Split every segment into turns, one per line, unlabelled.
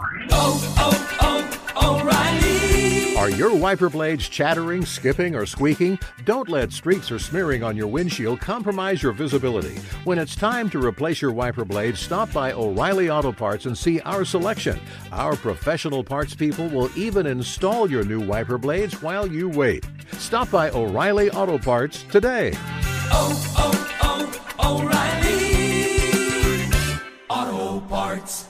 O'Reilly.
Are your wiper blades chattering, skipping, or squeaking? Don't let streaks or smearing on your windshield compromise your visibility. When it's time to replace your wiper blades, stop by O'Reilly Auto Parts and see our selection. Our professional parts people will even install your new wiper blades while you wait. Stop by O'Reilly Auto Parts today.
O'Reilly Auto Parts.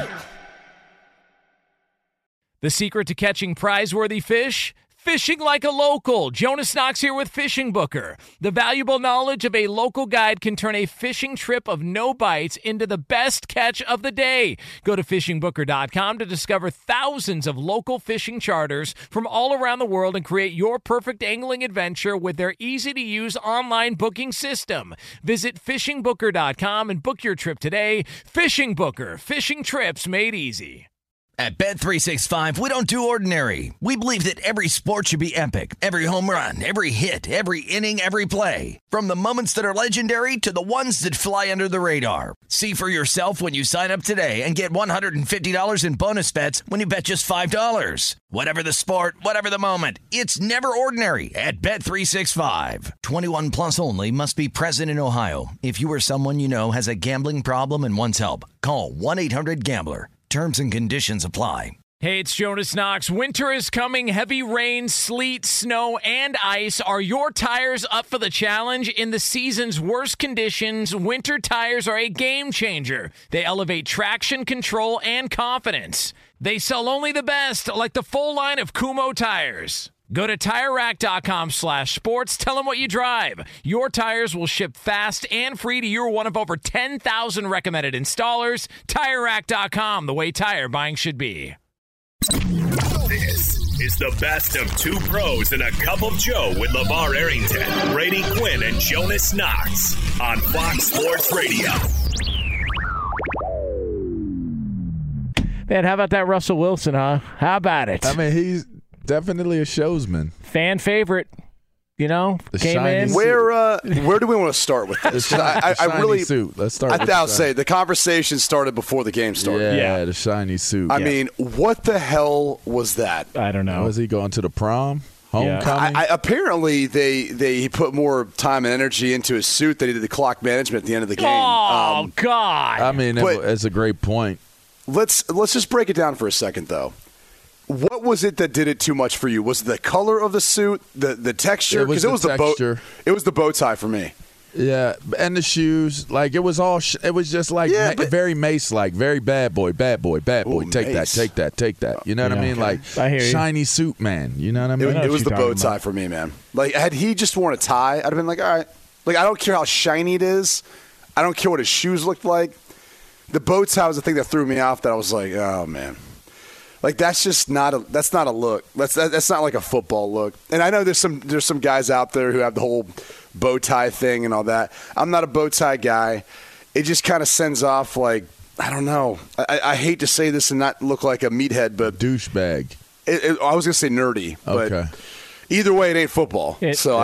The secret to catching prize-worthy fish? Fishing like a local. Jonas Knox here with Fishing Booker. The valuable knowledge of a local guide can turn a fishing trip of no bites into the best catch of the day. Go to fishingbooker.com to discover thousands of local fishing charters from all around the world and create your perfect angling adventure with their easy-to-use online booking system. Visit fishingbooker.com and book your trip today. Fishing Booker. Fishing trips made easy.
At Bet365, we don't do ordinary. We believe that every sport should be epic. Every home run, every hit, every inning, every play. From the moments that are legendary to the ones that fly under the radar. See for yourself when you sign up today and get $150 in bonus bets when you bet just $5. Whatever the sport, whatever the moment, it's never ordinary at Bet365. 21 plus only. Must be present in Ohio. If you or someone you know has a gambling problem and wants help, call 1-800-GAMBLER. Terms and conditions apply.
Hey, it's Jonas Knox. Winter is coming. Heavy rain, sleet, snow, and ice. Are your tires up for the challenge? In the season's worst conditions, winter tires are a game changer. They elevate traction, control, and confidence. They sell only the best, like the full line of Kumho tires. Go to TireRack.com/sports. Tell them what you drive. Your tires will ship fast and free to your one of over 10,000 recommended installers. TireRack.com, the way tire buying should be.
This is the best of two pros and a cup of Joe with LeVar Arrington, Brady Quinn, and Jonas Knox on Fox Sports Radio.
Man, how about that Russell Wilson, huh? How about it?
I mean, he's definitely a showsman.
Fan favorite, you know, came in.
Where do we want to start with this? I really
suit. Let's start.
I'll say the conversation started before the game started.
Yeah, the shiny suit.
I mean, what the hell was that?
I don't know.
Was he going to the prom? Homecoming?
Apparently, he put more time and energy into his suit than he did the clock management at the end of the game.
Oh, God.
I mean, it's a great point.
Let's just break it down for a second, though. What was it that did it too much for you? Was it the color of the suit, the texture?
It was the texture.
It was the bow tie for me.
Yeah, and the shoes. Like, it was all. It was just like very Mace-like, very bad boy. Ooh, take
Mace.
Take that. You know what I mean? Like,
I hear you.
Shiny suit, man. You know what I mean?
It was the bow tie for me, man. Like, had he just worn a tie, I'd have been like, all right. Like, I don't care how shiny it is. I don't care what his shoes looked like. The bow tie was the thing that threw me off. That I was like, oh man. Like, that's not a look. That's not like a football look. And I know there's some guys out there who have the whole bow tie thing and all that. I'm not a bow tie guy. It just kind of sends off like, I don't know. I hate to say this and not look like a meathead, but
douchebag.
I was gonna say nerdy, but
okay.
Either way, it ain't football.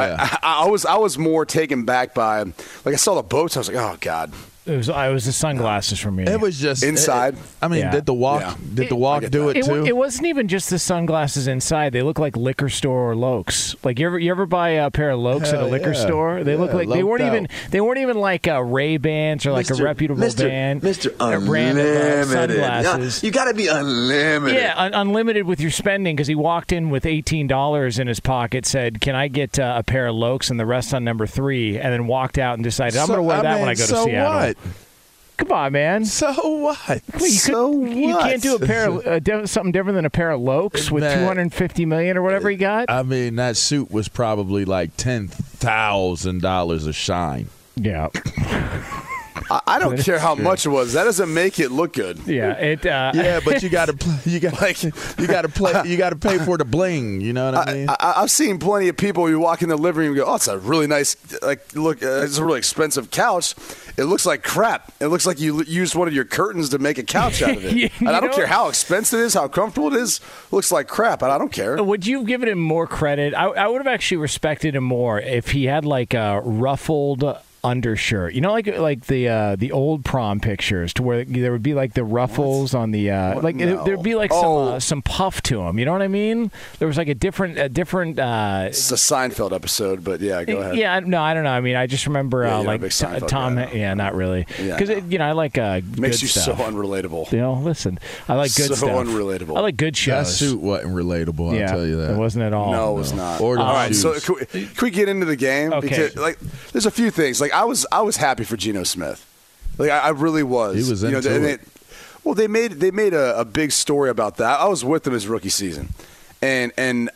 I was more taken back by, like, I saw the boats. I was like, oh God.
It was the sunglasses for me.
It was just
inside.
Did the walk do it too?
It wasn't even just the sunglasses inside. They look like liquor store lokes. Like, you ever buy a pair of lokes at a liquor store? They look like they weren't even like Ray-Bans or like a reputable band.
Mr. Unlimited
sunglasses.
You got to be unlimited.
Yeah, unlimited with your spending, because he walked in with $18 in his pocket, said, "Can I get a pair of lokes and the rest on number 3?" And then walked out and decided, I'm going to wear that when I go to Seattle.
What?
Come on, man.
So what?
You can't do a pair of something different than a pair of lokes with $250 million or whatever he got.
I mean, that suit was probably like $10,000 a shine.
Yeah.
I don't care how much it was. That doesn't make it look good.
Yeah, but you got to pay for the bling. You know what I mean?
I've seen plenty of people. You walk in the living room and go, "Oh, it's a really nice look. It's a really expensive couch. It looks like crap. It looks like you used one of your curtains to make a couch out of it." And I don't care how expensive it is, how comfortable it is. It looks like crap, and I don't care.
Would you have given him more credit? I would have actually respected him more if he had like a ruffled undershirt. You know, like the old prom pictures, to where there would be like the ruffles on the there'd be like some puff to them. You know what I mean? There was like a different.
It's a Seinfeld episode, but yeah, go ahead.
Yeah, no, I don't know. I mean, I just remember like Tom.
Guy,
yeah, not really. Because I like
makes
good
you
stuff.
so unrelatable.
You know, listen, I like good stuff.
So unrelatable.
I like good shows.
That suit wasn't relatable. I'll tell you that.
It wasn't at all.
No, it was not.
All
right, so can we get into the game?
Okay.
Because there's a few things. Like I was happy for Geno Smith. Like I really was.
He was into it.
They made a big story about that. I was with him his rookie season, and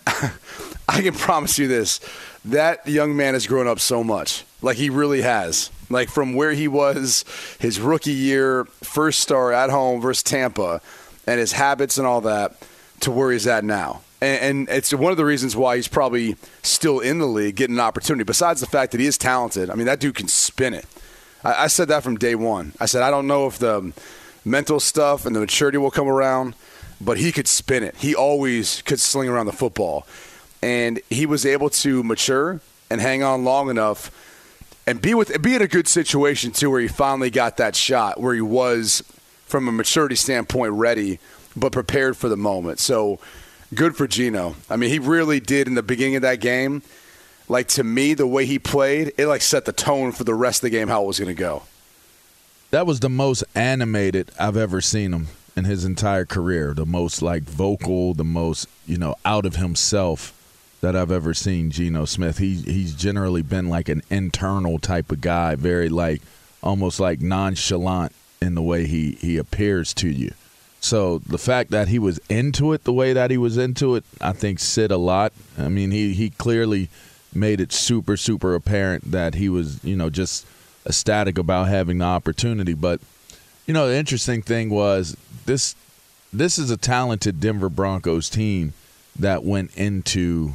I can promise you this: that young man has grown up so much. Like he really has. Like from where he was his rookie year, first start at home versus Tampa, and his habits and all that, to where he's at now. And it's one of the reasons why he's probably still in the league, getting an opportunity. Besides the fact that he is talented, I mean, that dude can spin it. I said that from day one. I said, I don't know if the mental stuff and the maturity will come around, but he could spin it. He always could sling around the football. And he was able to mature and hang on long enough and be in a good situation, too, where he finally got that shot, where he was, from a maturity standpoint, ready, but prepared for the moment. So good for Geno. I mean, he really did in the beginning of that game. Like, to me, the way he played, it, like, set the tone for the rest of the game, how it was going to go.
That was the most animated I've ever seen him in his entire career. The most, like, vocal, the most, out of himself that I've ever seen Geno Smith. He's generally been, like, an internal type of guy, very, like, almost, like, nonchalant in the way he appears to you. So the fact that he was into it the way that he was into it, I think said a lot. I mean, he clearly made it super, super apparent that he was, just ecstatic about having the opportunity. But, the interesting thing was this is a talented Denver Broncos team that went into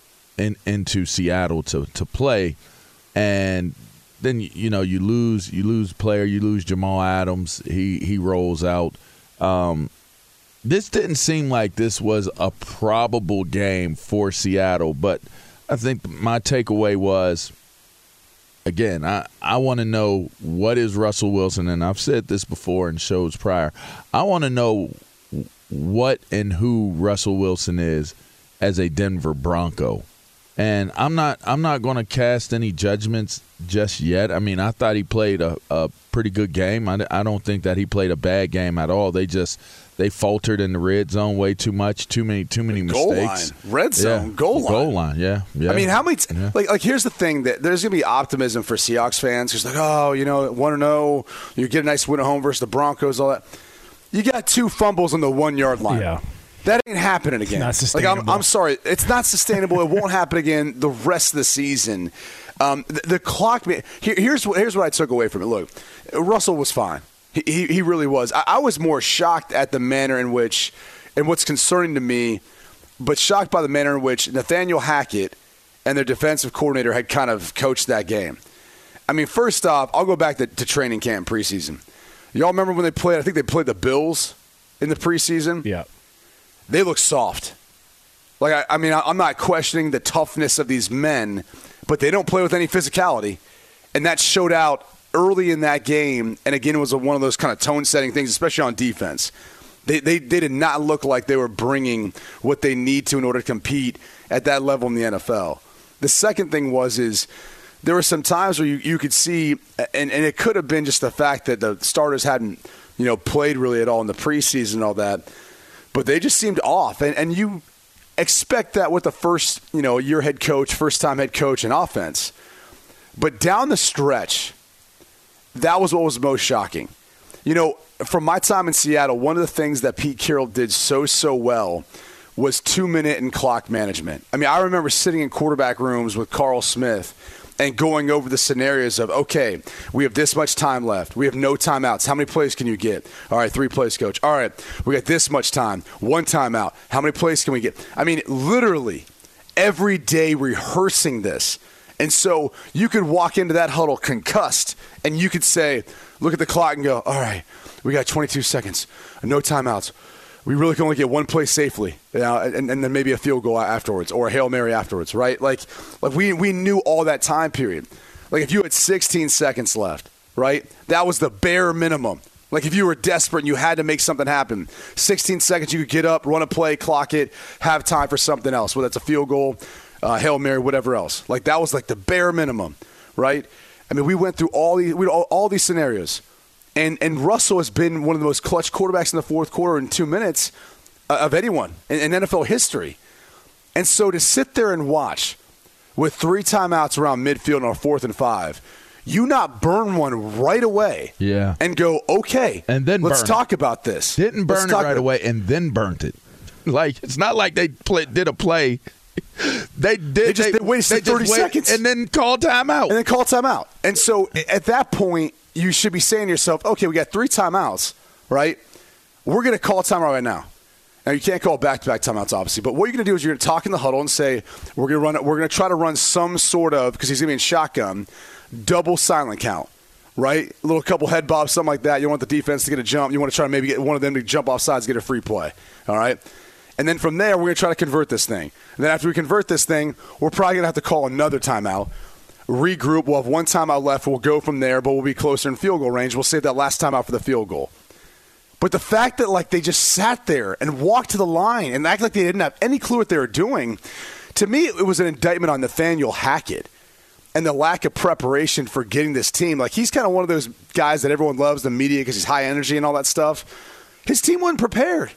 Seattle to play. And then, you lose player, you lose Jamal Adams. He rolls out. This didn't seem like this was a probable game for Seattle, but I think my takeaway was, again, I want to know what is Russell Wilson, and I've said this before in shows prior. I want to know what and who Russell Wilson is as a Denver Bronco. And I'm not going to cast any judgments just yet. I mean, I thought he played a pretty good game. I don't think that he played a bad game at all. They faltered in the red zone way too much, too many mistakes.
Goal line, red zone, goal line.
Yeah.
I mean, how many? Like here's the thing: that there's gonna be optimism for Seahawks fans. Who's like, 1-0, you get a nice win at home versus the Broncos, all that. You got 2 fumbles on the 1 yard line.
Yeah.
That ain't happening again.
It's not sustainable.
Like I'm sorry, it's not sustainable. It won't happen again the rest of the season. The clock. Here's what I took away from it. Look, Russell was fine. He really was. I was more shocked at the manner in which, and what's concerning to me, but shocked by the manner in which Nathaniel Hackett and their defensive coordinator had kind of coached that game. I mean, first off, I'll go back to training camp preseason. Y'all remember when they played? I think they played the Bills in the preseason.
Yeah.
They look soft. Like, I mean, I'm not questioning the toughness of these men, but they don't play with any physicality. And that showed out early in that game. And, again, it was one of those kind of tone-setting things, especially on defense. They did not look like they were bringing what they need to in order to compete at that level in the NFL. The second thing is there were some times where you could see, and it could have been just the fact that the starters hadn't, played really at all in the preseason and all that, but they just seemed off. And you expect that with the first, year head coach, first-time head coach in offense. But down the stretch, that was what was most shocking. From my time in Seattle, one of the things that Pete Carroll did so well was 2-minute and clock management. I mean, I remember sitting in quarterback rooms with Carl Smith and going over the scenarios of, okay, we have this much time left. We have no timeouts. How many plays can you get? All right, 3 plays, coach. All right, we got this much time. 1 timeout. How many plays can we get? I mean, literally every day rehearsing this. And so you could walk into that huddle concussed, and you could say, look at the clock and go, all right, we got 22 seconds, no timeouts. We really can only get 1 play safely, and then maybe a field goal afterwards or a Hail Mary afterwards, right? Like we knew all that time period. Like if you had 16 seconds left, right? That was the bare minimum. Like if you were desperate and you had to make something happen, 16 seconds you could get up, run a play, clock it, have time for something else, whether it's a field goal, Hail Mary, whatever else. Like that was like the bare minimum, right? I mean, we went through all these scenarios. And Russell has been one of the most clutch quarterbacks in the fourth quarter in 2 minutes of anyone in NFL history. And so to sit there and watch with 3 timeouts around midfield on a 4th and 5, you not burn one right away and go, okay,
and then
let's talk about this.
Didn't burn it right away and then burnt it. Like, it's not like they did a play. They wasted 30 seconds. And then called timeout. And so at that point, you should be saying to yourself, okay, we got 3 timeouts, right? We're going to call a timeout right now. Now, you can't call back-to-back timeouts, obviously, but what you're going to do is you're going to talk in the huddle and say, we're going to try to run some sort of, because he's going to be in shotgun, double silent count, right? A little couple head bobs, something like that. You want the defense to get a jump. You want to try to maybe get one of them to jump off sides, get a free play, all right? And then from there, we're going to try to convert this thing. And then after we convert this thing, we're probably going to have to call another timeout, regroup. We'll have 1 timeout left. We'll go from there, but we'll be closer in field goal range. We'll save that last timeout for the field goal. But the fact that, like, they just sat there and walked to the line and act like they didn't have any clue what they were doing, to me, it was an indictment on Nathaniel Hackett and the lack of preparation for getting this team. Like, he's kind of one of those guys that everyone loves, the media, because he's high energy and all that stuff. His team wasn't prepared.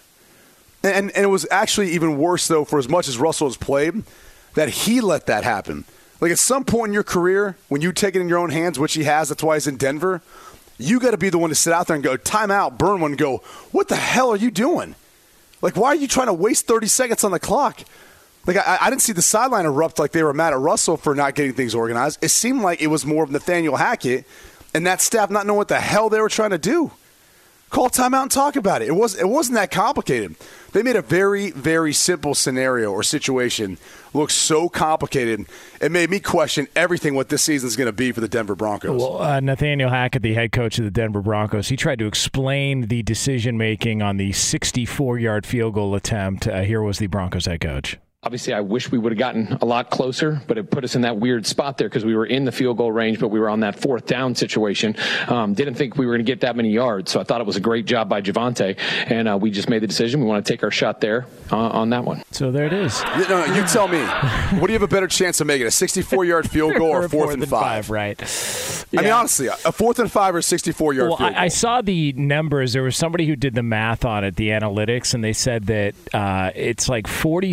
And it was actually even worse, though, for as much as Russell has played, that he let that happen. Like, at some point in your career, when you take it in your own hands, which he has, that's why he's in Denver, you got to be the one to sit out there and go, time out, burn one, and go, what the hell are you doing? Like, why are you trying to waste 30 seconds on the clock? Like, I didn't see the sideline erupt like they were mad at Russell for not getting things organized. It seemed like it was more of Nathaniel Hackett and that staff not knowing what the hell they were trying to do. Call timeout and talk about it. It wasn't that complicated. They made a very, very simple scenario or situation look so complicated. It made me question everything what this season is going to be for the Denver Broncos.
Well, Nathaniel Hackett, the head coach of the Denver Broncos, he tried to explain the decision-making on the 64-yard field goal attempt. Here was the Broncos head coach.
Obviously, I wish we would have gotten a lot closer, but it put us in that weird spot there because we were in the field goal range, but we were on that 4th down situation. Didn't think we were going to get that many yards, so I thought it was a great job by Javonte, and we just made the decision. We want to take our shot there on that one.
So there it is.
No, you tell me. What do you have a better chance of making, a 64-yard field goal or 4th and 5?
Right.
Yeah. I mean, honestly, a 4th and 5 or 64-yard field goal.
I saw the numbers. There was somebody who did the math on it, the analytics, and they said that it's like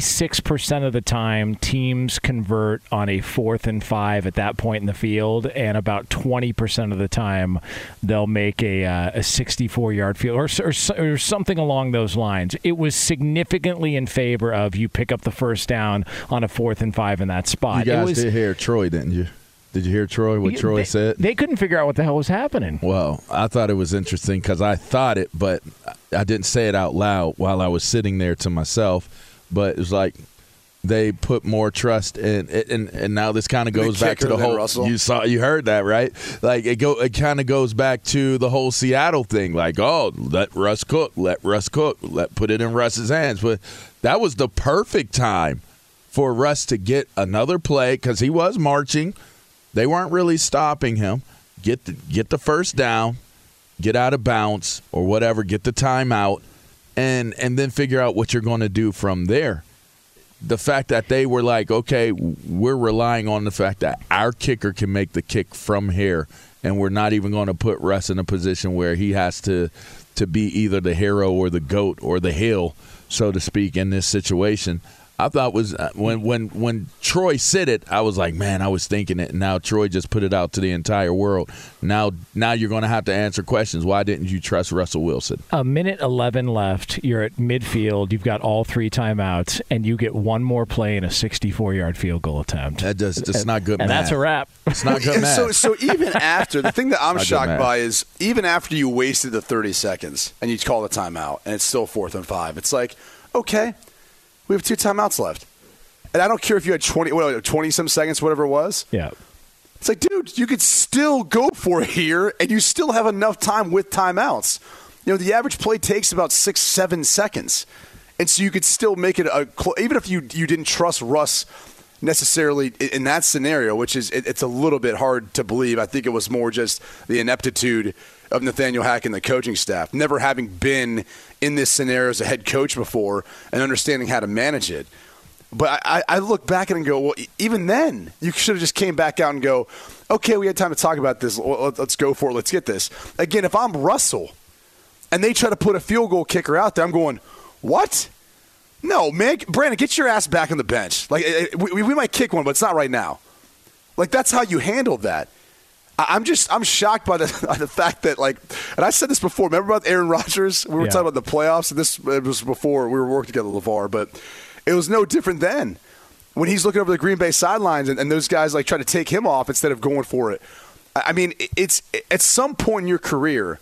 46% of the time teams convert on a 4th and 5 at that point in the field, and about 20% of the time they'll make a 64-yard field or something along those lines. It was significantly in favor of you pick up the first down on a 4th and 5 in that spot.
You guys did hear Troy, didn't you? Did you hear Troy, what Troy said?
They couldn't figure out what the hell was happening.
Well, I thought it was interesting because I thought it, but I didn't say it out loud while I was sitting there to myself. But it was like they put more trust in it, and now this kind of goes back to the whole. You heard that, right? Like it kind of goes back to the whole Seattle thing. Like, oh, let Russ cook, put it in Russ's hands. But that was the perfect time for Russ to get another play because he was marching. They weren't really stopping him. Get the first down, get out of bounds or whatever, get the timeout, and then figure out what you're going to do from there. The fact that they were like, okay, we're relying on the fact that our kicker can make the kick from here, and we're not even going to put Russ in a position where he has to be either the hero or the goat or the hill, so to speak, in this situation. I thought was when Troy said it, I was like, man, I was thinking it, and now Troy just put it out to the entire world. Now you're going to have to answer questions. Why didn't you trust Russell Wilson?
A minute 11 left. You're at midfield. You've got all 3 timeouts, and you get one more play in a 64-yard field goal attempt.
That's not good math.
And that's a wrap.
It's not good math.
So even after, the thing that I'm shocked by is even after you wasted the 30 seconds and you call the timeout, and it's still 4th and 5, it's like, okay, we have 2 timeouts left. And I don't care if you had 20-some seconds, whatever it was.
Yeah.
It's like, dude, you could still go for it here, and you still have enough time with timeouts. You know, the average play takes about 6-7 seconds. And so you could still make it even if you didn't trust Russ necessarily in that scenario, which is it's a little bit hard to believe. I think it was more just the ineptitude of Nathaniel Hackett and the coaching staff, never having been in this scenario as a head coach before and understanding how to manage it. But I look back at it and go, well, even then, you should have just came back out and go, okay, we had time to talk about this. Let's go for it. Let's get this. Again, if I'm Russell and they try to put a field goal kicker out there, I'm going, what? No, man, Brandon, get your ass back on the bench. Like we might kick one, but it's not right now. Like that's how you handled that. I'm shocked by the fact that, like, and I said this before. Remember about Aaron Rodgers? We were talking about the playoffs, and it was before we were working together, LeVar, but it was no different then when he's looking over the Green Bay sidelines and those guys like try to take him off instead of going for it. I mean, it's at some point in your career,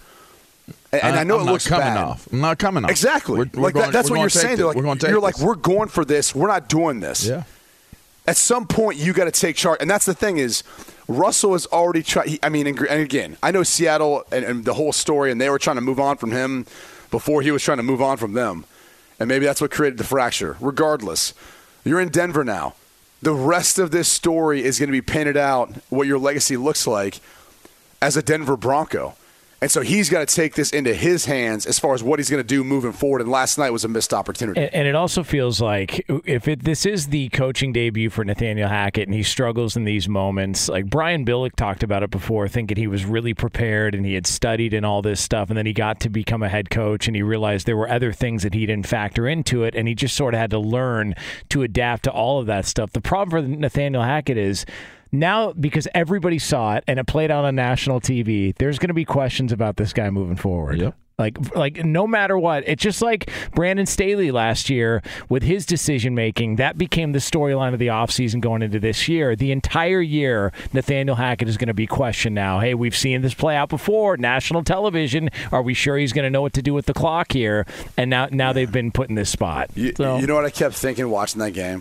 and I know it looks bad.
I'm not coming off.
Exactly. That's what you're saying. You're like, we're going for this. We're not doing this.
Yeah.
At some point, you got to take charge. And that's the thing is, Russell has already tried. I mean, and again, I know Seattle and the whole story, and they were trying to move on from him before he was trying to move on from them. And maybe that's what created the fracture. Regardless, you're in Denver now. The rest of this story is going to be painted out what your legacy looks like as a Denver Bronco. And so he's got to take this into his hands as far as what he's going to do moving forward. And last night was a missed opportunity.
And it also feels like this is the coaching debut for Nathaniel Hackett and he struggles in these moments. Like Brian Billick talked about it before, thinking he was really prepared and he had studied and all this stuff. And then he got to become a head coach and he realized there were other things that he didn't factor into it. And he just sort of had to learn to adapt to all of that stuff. The problem for Nathaniel Hackett is, now, because everybody saw it and it played out on national TV, there's going to be questions about this guy moving forward.
Yep.
Like no matter what, it's just like Brandon Staley last year with his decision making. That became the storyline of the offseason going into this year. The entire year, Nathaniel Hackett is going to be questioned now. Hey, we've seen this play out before, national television. Are we sure he's going to know what to do with the clock here? And now they've been put in this spot.
You know what I kept thinking watching that game?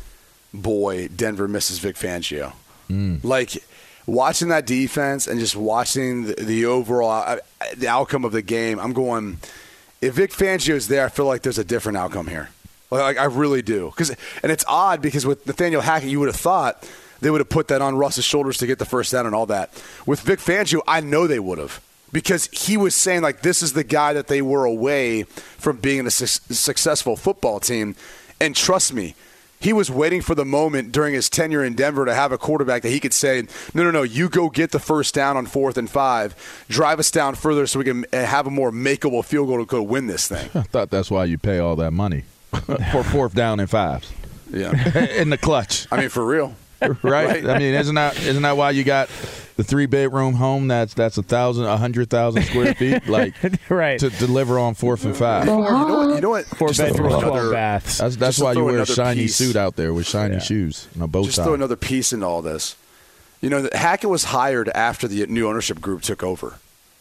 Boy, Denver misses Vic Fangio. Like watching that defense and just watching the overall the outcome of the game, I'm going, if Vic Fangio is there, I feel like there's a different outcome here. Like I really do. And it's odd because with Nathaniel Hackett, you would have thought they would have put that on Russ's shoulders to get the first down and all that. With Vic Fangio, I know they would have. Because he was saying, like, this is the guy that they were away from being a successful football team. And trust me, he was waiting for the moment during his tenure in Denver to have a quarterback that he could say, no, you go get the first down on 4th and 5, drive us down further so we can have a more makeable field goal to go win this thing.
I thought that's why you pay all that money for 4th down and 5s.
Yeah.
In the clutch.
I mean, for real.
Right? I mean, isn't that why you got the 3-bedroom home that's 100,000 square feet, like
right,
to deliver on 4th and 5?
You know what?
4 bedrooms, 12 baths.
That's why you wear a shiny suit out there with shiny shoes and a bow tie.
Just throw another piece into all this. You know, Hackett was hired after the new ownership group took over,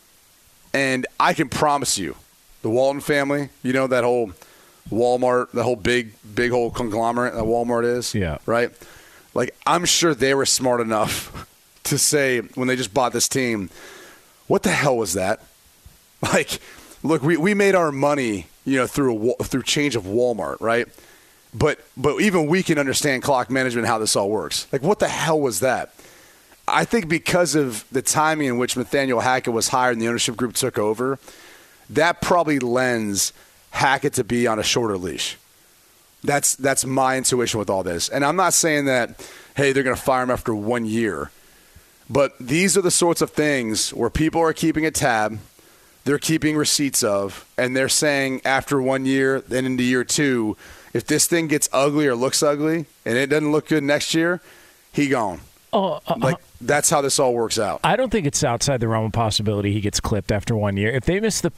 and I can promise you, the Walton family, you know, that whole Walmart, the whole big whole conglomerate that Walmart is, right? Like, I'm sure they were smart enough to say when they just bought this team, what the hell was that? Like, look, we made our money, you know, through change of Walmart, right? But even we can understand clock management and how this all works. Like, what the hell was that? I think because of the timing in which Nathaniel Hackett was hired and the ownership group took over, that probably lends Hackett to be on a shorter leash. That's my intuition with all this. And I'm not saying that, hey, they're going to fire him after 1 year. But these are the sorts of things where people are keeping a tab, they're keeping receipts of, and they're saying after 1 year, then into year 2, if this thing gets ugly or looks ugly and it doesn't look good next year, he gone. That's how this all works out.
I don't think it's outside the realm of possibility he gets clipped after 1 year. If they miss the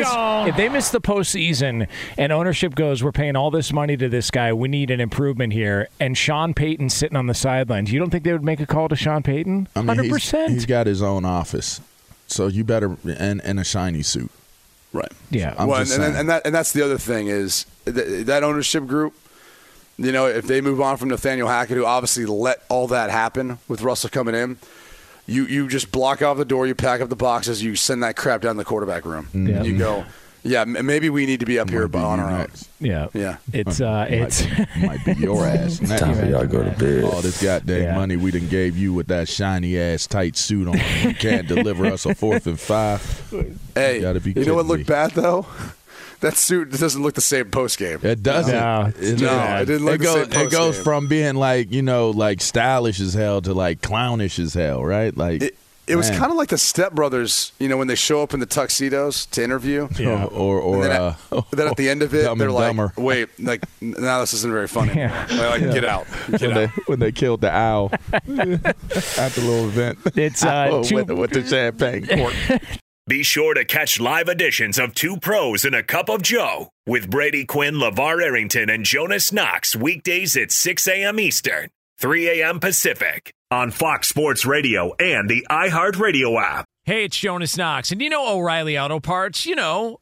postseason and ownership goes, we're paying all this money to this guy, we need an improvement here, and Sean Payton's sitting on the sidelines, you don't think they would make a call to Sean Payton? 100%.
He's got his own office, so you better in a shiny suit.
Right.
Yeah.
And that's the other thing is that ownership group. You know, if they move on from Nathaniel Hackett, who obviously let all that happen with Russell coming in, you just block off the door, you pack up the boxes, you send that crap down the quarterback room.
Yeah.
And you go, Yeah, maybe we need to be up here on our own.
Yeah. It's
might be your ass.
It's time for y'all to go to bed.
All this goddamn money we done gave you with that shiny ass tight suit on. You can't deliver us a 4th and 5.
Hey, you know what looked bad though? That suit doesn't look the same post game.
It doesn't.
No, it didn't look the same post game.
It goes from being like, like stylish as hell to like clownish as hell, right? Like
it was kind of like the Step Brothers, when they show up in the tuxedos to interview.
Yeah. Or
then at the end of it,
Dumb
they're
and
like,
Dumber.
wait, like now this isn't very funny. Like, get out.
When they killed the owl at the little event.
It's
with the champagne cork.
Be sure to catch live editions of Two Pros and a Cup of Joe with Brady Quinn, LeVar Arrington, and Jonas Knox weekdays at 6 a.m. Eastern, 3 a.m. Pacific on Fox Sports Radio and the iHeartRadio app.
Hey, it's Jonas Knox, and you know O'Reilly Auto Parts. You know,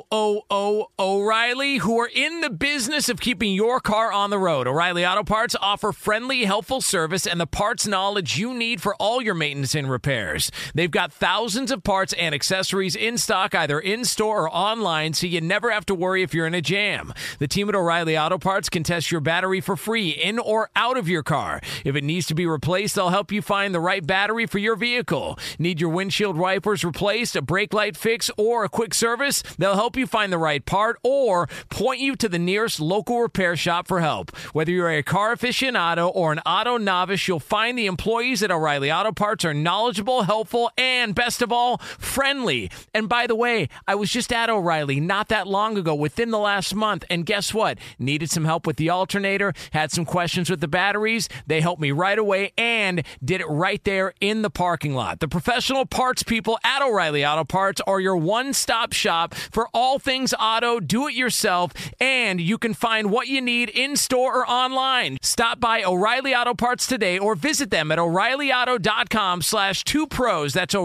O'Reilly, who are in the business of keeping your car on the road. O'Reilly Auto Parts offer friendly, helpful service and the parts knowledge you need for all your maintenance and repairs. They've got thousands of parts and accessories in stock, either in-store or online, so you never have to worry if you're in a jam. The team at O'Reilly Auto Parts can test your battery for free in or out of your car. If it needs to be replaced, they'll help you find the right battery for your vehicle. Need your windshield wipers replaced, a brake light fix, or a quick service? They'll help you find the right part or point you to the nearest local repair shop for help. Whether you're a car aficionado or an auto novice, you'll find the employees at O'Reilly Auto Parts are knowledgeable, helpful, and best of all, friendly. And by the way, I was just at O'Reilly not that long ago, within the last month, and guess what? Needed some help with the alternator, had some questions with the batteries. They helped me right away and did it right there in the parking lot. The professional parts people at O'Reilly Auto Parts are your one-stop shop for all things auto, do-it-yourself, and you can find what you need in-store or online. Stop by O'Reilly Auto Parts today or visit them at O'ReillyAuto.com/2pros. That's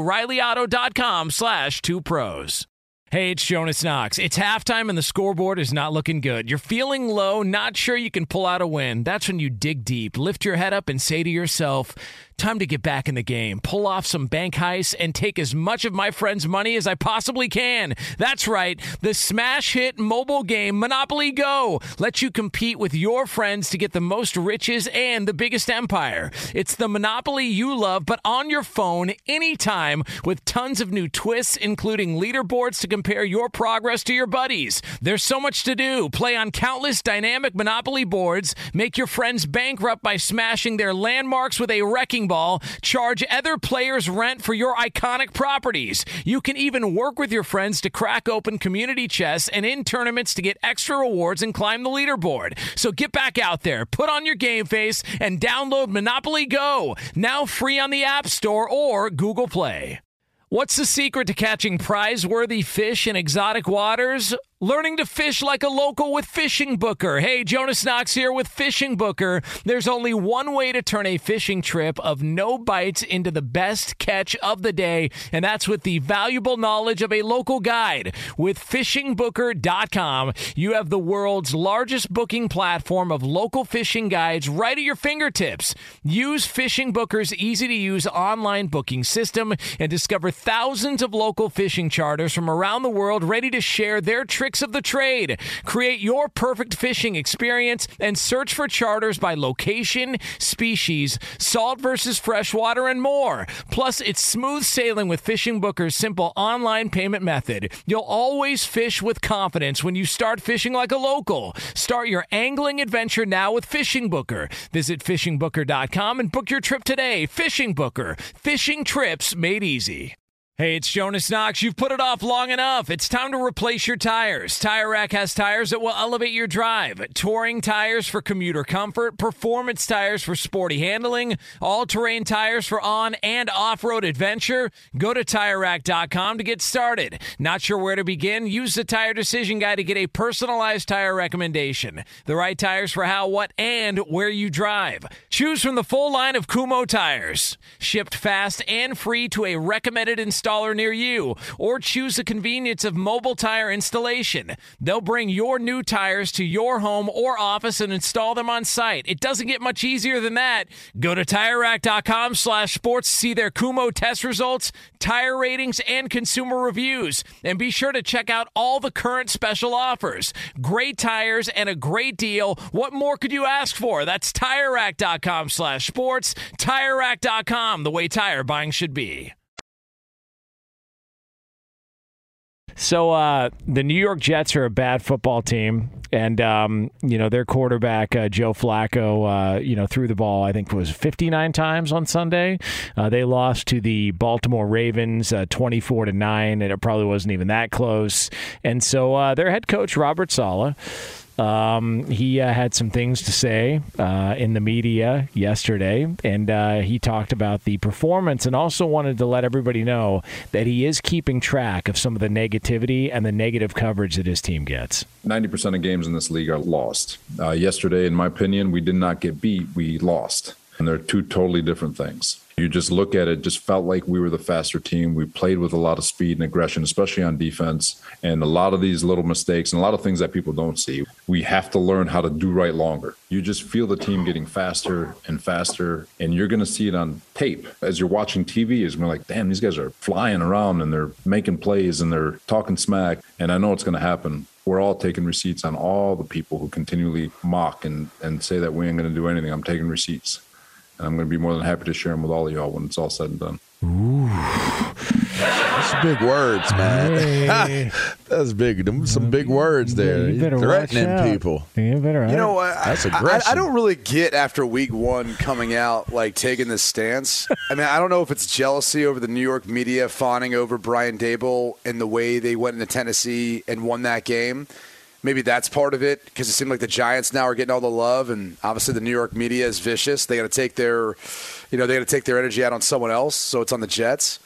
O'ReillyAuto.com/2pros. Hey, it's Jonas Knox. It's halftime and the scoreboard is not looking good. You're feeling low, not sure you can pull out a win. That's when you dig deep, lift your head up, and say to yourself, time to get back in the game, pull off some bank heists, and take as much of my friends' money as I possibly can. That's right. The smash hit mobile game Monopoly Go lets you compete with your friends to get the most riches and the biggest empire. It's the Monopoly you love, but on your phone anytime with tons of new twists, including leaderboards to compare your progress to your buddies. There's so much to do. Play on countless dynamic Monopoly boards, make your friends bankrupt by smashing their landmarks with a wrecking ball, charge other players rent for your iconic properties. You can even work with your friends to crack open community chests and in tournaments to get extra rewards and climb the leaderboard. So get back out there, put on your game face, and download Monopoly Go, now free on the App Store or Google Play. What's the secret to catching prize-worthy fish in exotic waters? Learning to fish like a local with Fishing Booker. Hey, Jonas Knox here with Fishing Booker. There's only one way to turn a fishing trip of no bites into the best catch of the day, and that's with the valuable knowledge of a local guide. With FishingBooker.com, you have the world's largest booking platform of local fishing guides right at your fingertips. Use Fishing Booker's easy-to-use online booking system and discover thousands of local fishing charters from around the world ready to share their tricks of the trade. Create your perfect fishing experience and search for charters by location, species, salt versus freshwater, and more. Plus, it's smooth sailing with Fishing Booker's simple online payment method. You'll always fish with confidence when you start fishing like a local. Start your angling adventure now with Fishing Booker. Visit FishingBooker.com and book your trip today. Fishing Booker. Fishing trips made easy. Hey, it's Jonas Knox. You've put it off long enough. It's time to replace your tires. Tire Rack has tires that will elevate your drive. Touring tires for commuter comfort, performance tires for sporty handling, all-terrain tires for on- and off-road adventure. Go to TireRack.com to get started. Not sure where to begin? Use the Tire Decision Guide to get a personalized tire recommendation. The right tires for how, what, and where you drive. Choose from the full line of Kumho tires. Shipped fast and free to a recommended installer installer near you, or choose the convenience of mobile tire installation. They'll bring your new tires to your home or office and install them on site. It doesn't get much easier than that. Go to TireRack.com/sports to see their Kumho test results, tire ratings, and consumer reviews. And be sure to check out all the current special offers. Great tires and a great deal. What more could you ask for? That's TireRack.com/sports. TireRack.com, the way tire buying should be.
So the New York Jets are a bad football team, and their quarterback Joe Flacco, threw the ball, I think it was 59 times on Sunday. They lost to the Baltimore Ravens 24-9, and it probably wasn't even that close. And so their head coach Robert Saleh, he had some things to say in the media yesterday, and he talked about the performance and also wanted to let everybody know that he is keeping track of some of the negativity and the negative coverage that his team gets.
90% of games in this league are lost. Yesterday, in my opinion, we did not get beat. We lost. And they're two totally different things. You just look at it, just felt like we were the faster team. We played with a lot of speed and aggression, especially on defense. And a lot of these little mistakes and a lot of things that people don't see, we have to learn how to do right longer. You just feel the team getting faster and faster, and you're going to see it on tape. As you're watching TV, it's like, damn, these guys are flying around and they're making plays and they're talking smack. And I know it's going to happen. We're all taking receipts on all the people who continually mock and say that we ain't going to do anything. I'm taking receipts. And I'm going to be more than happy to share them with all of y'all when it's all said and done.
Ooh. That's big words, man. Hey. That's big. Some big words there.
You're
threatening people.
You better.
That's aggression.
I don't really get after week one coming out, like taking this stance. I mean, I don't know if it's jealousy over the New York media fawning over Brian Daboll and the way they went into Tennessee and won that game. Maybe that's part of it, because it seemed like the Giants now are getting all the love, and obviously the New York media is vicious. They got to take their, energy out on someone else, so it's on the Jets.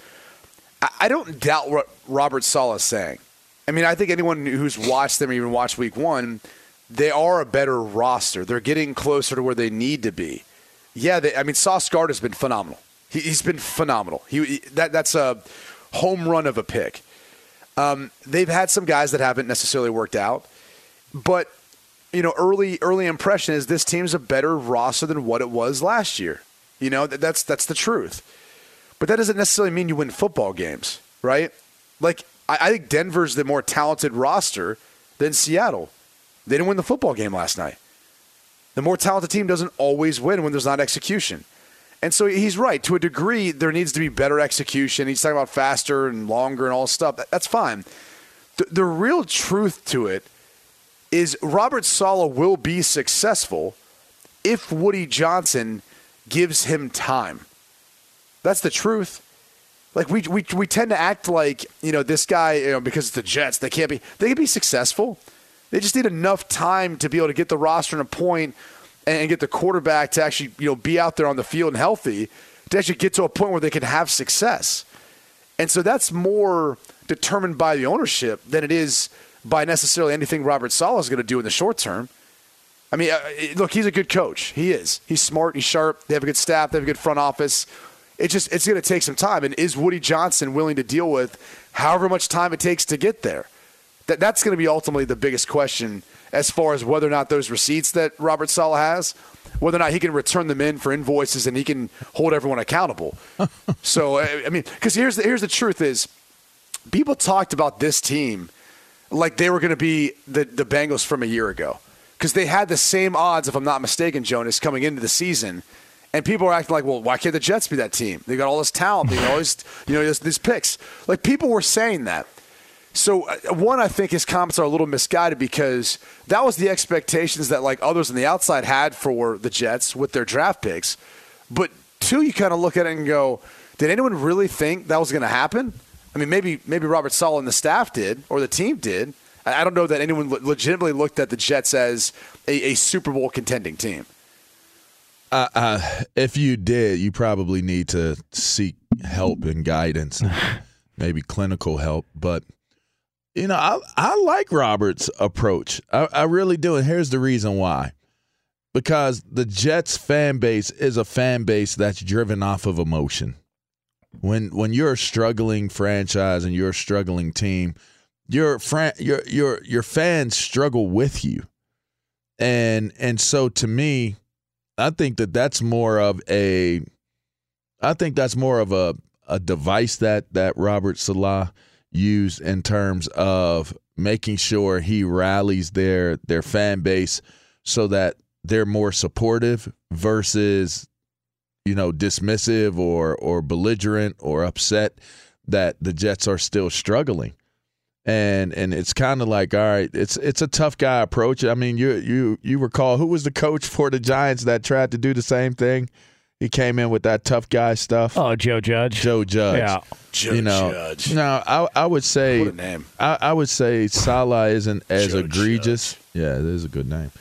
I don't doubt what Robert Saleh is saying. I mean, I think anyone who's watched them or even watched Week 1, they are a better roster. They're getting closer to where they need to be. Yeah, Sauce Gardner's been phenomenal. He's been phenomenal. That's a home run of a pick. They've had some guys that haven't necessarily worked out. But, early impression is this team's a better roster than what it was last year. That's the truth. But that doesn't necessarily mean you win football games, right? Like, I think Denver's the more talented roster than Seattle. They didn't win the football game last night. The more talented team doesn't always win when there's not execution. And so he's right. To a degree, there needs to be better execution. He's talking about faster and longer and all this stuff. That's fine. The real truth to it is Robert Saleh will be successful if Woody Johnson gives him time. That's the truth. Like we tend to act like, this guy, because it's the Jets, they can be successful. They just need enough time to be able to get the roster in a point and get the quarterback to actually, be out there on the field and healthy to actually get to a point where they can have success. And so that's more determined by the ownership than it is by necessarily anything Robert Saleh is going to do in the short term. I mean, look, he's a good coach. He is. He's smart. He's sharp. They have a good staff. They have a good front office. It's going to take some time. And is Woody Johnson willing to deal with however much time it takes to get there? That's going to be ultimately the biggest question as far as whether or not those receipts that Robert Saleh has, whether or not he can return them in for invoices and he can hold everyone accountable. So, I mean, because here's the truth is, people talked about this team like they were going to be the Bengals from a year ago, because they had the same odds, if I'm not mistaken, Jonas, coming into the season. And people are acting like, well, why can't the Jets be that team? They got all this talent. They got all these picks. Like, people were saying that. So, one, I think his comments are a little misguided, because that was the expectations that, like, others on the outside had for the Jets with their draft picks. But, two, you kind of look at it and go, did anyone really think that was going to happen? I mean, maybe Robert Saleh and the staff did, or the team did. I don't know that anyone legitimately looked at the Jets as a Super Bowl contending team.
If you did, you probably need to seek help and guidance, maybe clinical help. But, I like Robert's approach. I really do. And here's the reason why. Because the Jets fan base is a fan base that's driven off of emotion. When you're a struggling franchise and you're a struggling team, your fans struggle with you. And so to me, I think that's more of a device that Robert Saleh used in terms of making sure he rallies their fan base so that they're more supportive versus, dismissive or belligerent or upset that the Jets are still struggling. And it's kind of like, all right, it's a tough guy approach. I mean, you recall who was the coach for the Giants that tried to do the same thing? He came in with that tough guy stuff.
Oh, Joe Judge.
Joe Judge.
Yeah.
Judge.
Now, I would say,
what a name.
I would say Saleh isn't as
Joe
egregious.
Judge.
Yeah, it is a good name.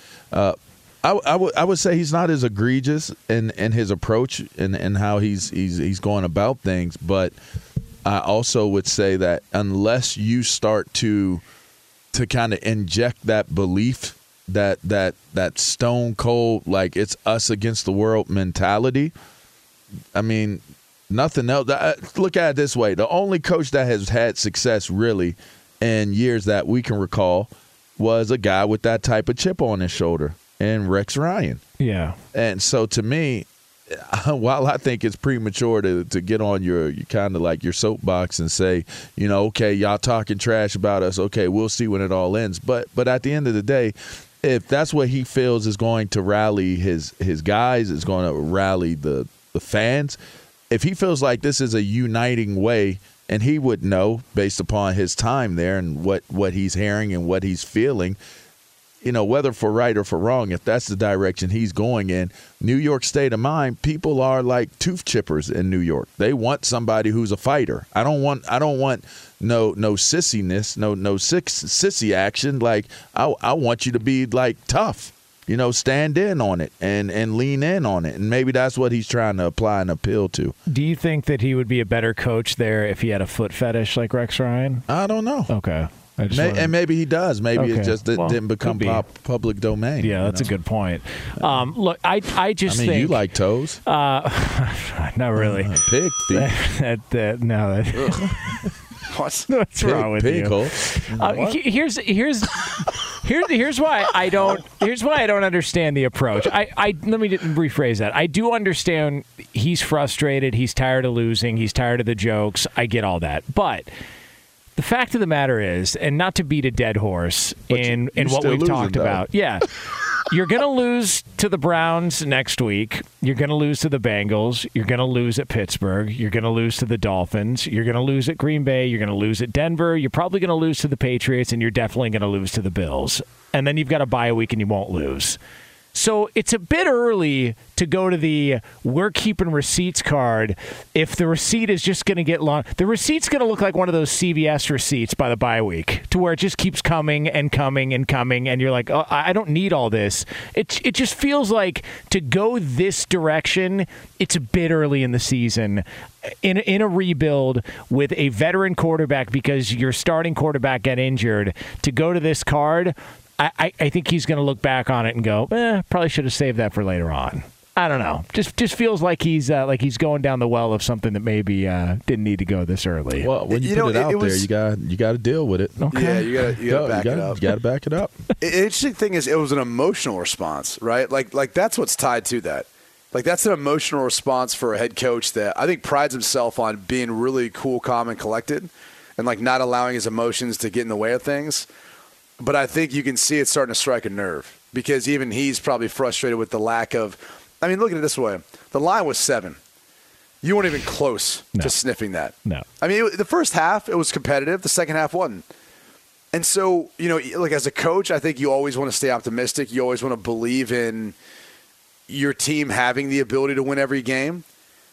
I would say he's not as egregious in his approach and how he's going about things, but I also would say that unless you start to kind of inject that belief, that stone cold, like it's us against the world mentality, I mean, nothing else. Look at it this way. The only coach that has had success really in years that we can recall was a guy with that type of chip on his shoulder, and Rex Ryan.
Yeah.
And so to me, while I think it's premature to get on your kind of like your soapbox and say, okay, y'all talking trash about us. Okay, we'll see when it all ends. But at the end of the day, if that's what he feels is going to rally his guys, is going to rally the fans, if he feels like this is a uniting way, and he would know based upon his time there and what he's hearing and what he's feeling, whether for right or for wrong, if that's the direction he's going in, New York state of mind, people are like tooth chippers in New York. They want somebody who's a fighter. I don't want no sissiness, no sissy action. Like I want you to be like tough, stand in on it and lean in on it. And maybe that's what he's trying to apply and appeal to.
Do you think that he would be a better coach there if he had a foot fetish like Rex Ryan?
I don't know.
Okay.
And maybe he does. Maybe it just didn't become public domain.
Yeah, that's a good point. Look, I just think
you like toes.
Not really.
Pig feet.
What's
wrong with
pig
you?
Hole.
Here's why I don't understand the approach. Let me rephrase that. I do understand he's frustrated. He's tired of losing. He's tired of the jokes. I get all that, but the fact of the matter is, and not to beat a dead horse in what we've talked about, you're going to lose to the Browns next week. You're going to lose to the Bengals. You're going to lose at Pittsburgh. You're going to lose to the Dolphins. You're going to lose at Green Bay. You're going to lose at Denver. You're probably going to lose to the Patriots, and you're definitely going to lose to the Bills. And then you've got a bye week, and you won't lose. So it's a bit early to go to the we're keeping receipts card if the receipt is just going to get long. The receipt's going to look like one of those CVS receipts by the bye week to where it just keeps coming and coming and coming, and you're like, oh, I don't need all this. It just feels like to go this direction, it's a bit early in the season in a rebuild with a veteran quarterback because your starting quarterback got injured. To go to this card, I think he's going to look back on it and go, probably should have saved that for later on. I don't know. Just feels like he's going down the well of something that maybe didn't need to go this early.
Well, when you put it out there, you got to deal with it.
Okay.
Yeah, you got to back it up.
You got to back it up.
The interesting thing is, it was an emotional response, right? Like that's what's tied to that. Like that's an emotional response for a head coach that I think prides himself on being really cool, calm, and collected, and like not allowing his emotions to get in the way of things. But I think you can see it starting to strike a nerve because even he's probably frustrated with the lack of – I mean, look at it this way. The line was 7. You weren't even close to sniffing that.
No.
I mean, the first half, it was competitive. The second half wasn't. And so, like as a coach, I think you always want to stay optimistic. You always want to believe in your team having the ability to win every game.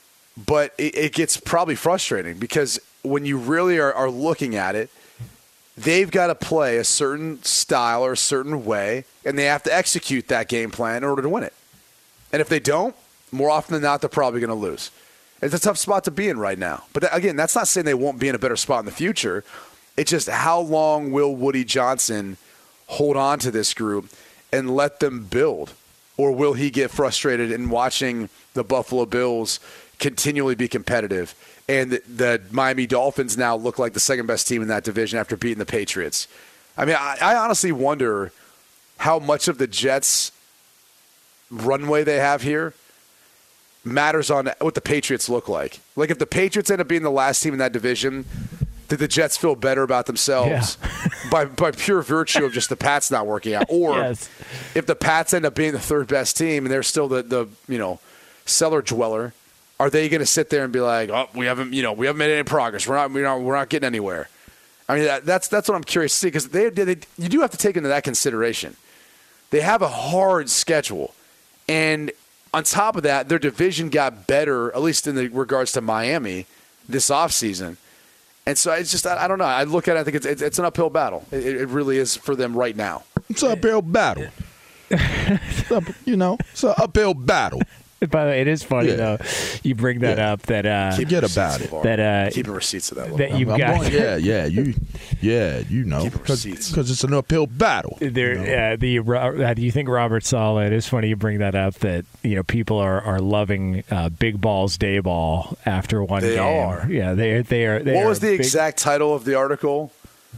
But it gets probably frustrating because when you really are looking at it, they've got to play a certain style or a certain way, and they have to execute that game plan in order to win it. And if they don't, more often than not, they're probably going to lose. It's a tough spot to be in right now. But again, that's not saying they won't be in a better spot in the future. It's just how long will Woody Johnson hold on to this group and let them build? or will he get frustrated in watching the Buffalo Bills continually be competitive? And the Miami Dolphins now look like the second-best team in that division after beating the Patriots. I mean, I honestly wonder how much of the Jets' runway they have here matters on what the Patriots look like. Like, if the Patriots end up being the last team in that division, did the Jets feel better about themselves by pure virtue of just the Pats not working out? Or if the Pats end up being the third-best team and they're still the cellar dweller, are they going to sit there and be like, "Oh, we haven't made any progress. We're not getting anywhere." I mean, that's what I'm curious to see, because you do have to take into that consideration. They have a hard schedule, and on top of that, their division got better, at least in the regards to Miami, this offseason. And so it's just, I don't know. I look at it, I think it's an uphill battle. It really is for them right now.
It's an uphill battle. It's an uphill battle.
By the way, it is funny though. You bring that up. That
forget about it.
That
keeping receipts of that.
That you've got.
Because it's an uphill battle.
There, do you think Robert Saleh? It is funny you bring that up. That people are loving Big Balls Day Ball after one game.
They are.
Yeah, they are.
What was the exact title of the article?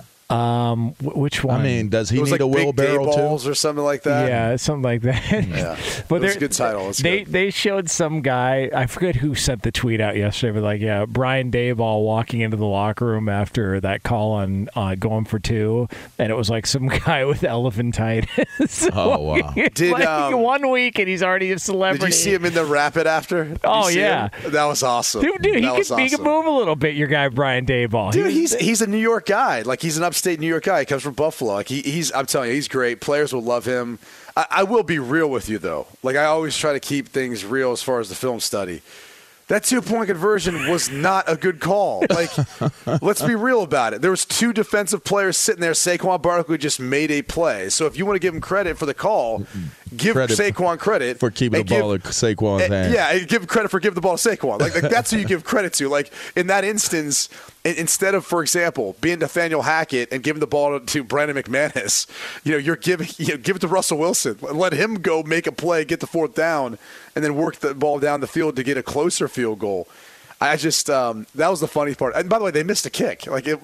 Which one?
I mean, does he need a wheelbarrow too,
or something like that?
Yeah, something like that.
Yeah, but it's a good title.
They showed some guy. I forget who sent the tweet out yesterday, but Brian Daboll walking into the locker room after that call on going for two, and it was like some guy with elephantitis.
Oh wow!
Did 1 week and he's already a celebrity.
Did you see him in the Rapid after?
Oh yeah,
that was awesome.
Dude, he can move a little bit. Your guy Brian Daboll.
Dude, he's a New York guy. Like, he's an upstate New York guy. He comes from Buffalo. Like, I'm telling you, he's great. Players will love him. I will be real with you, though. Like, I always try to keep things real as far as the film study. That 2-point conversion was not a good call. Like, let's be real about it. There was two defensive players sitting there. Saquon Barkley just made a play. So if you want to give him credit for the call, give Saquon credit
for keeping the ball in Saquon's hand.
Yeah, give credit for giving the ball to Saquon. Like that's who you give credit to. Like, in that instance, instead of, for example, being Nathaniel Hackett and giving the ball to Brandon McManus, you're give it to Russell Wilson. Let him go make a play, get the fourth down, and then work the ball down the field to get a closer field goal. I just that was the funny part. And by the way, they missed a kick. Like, it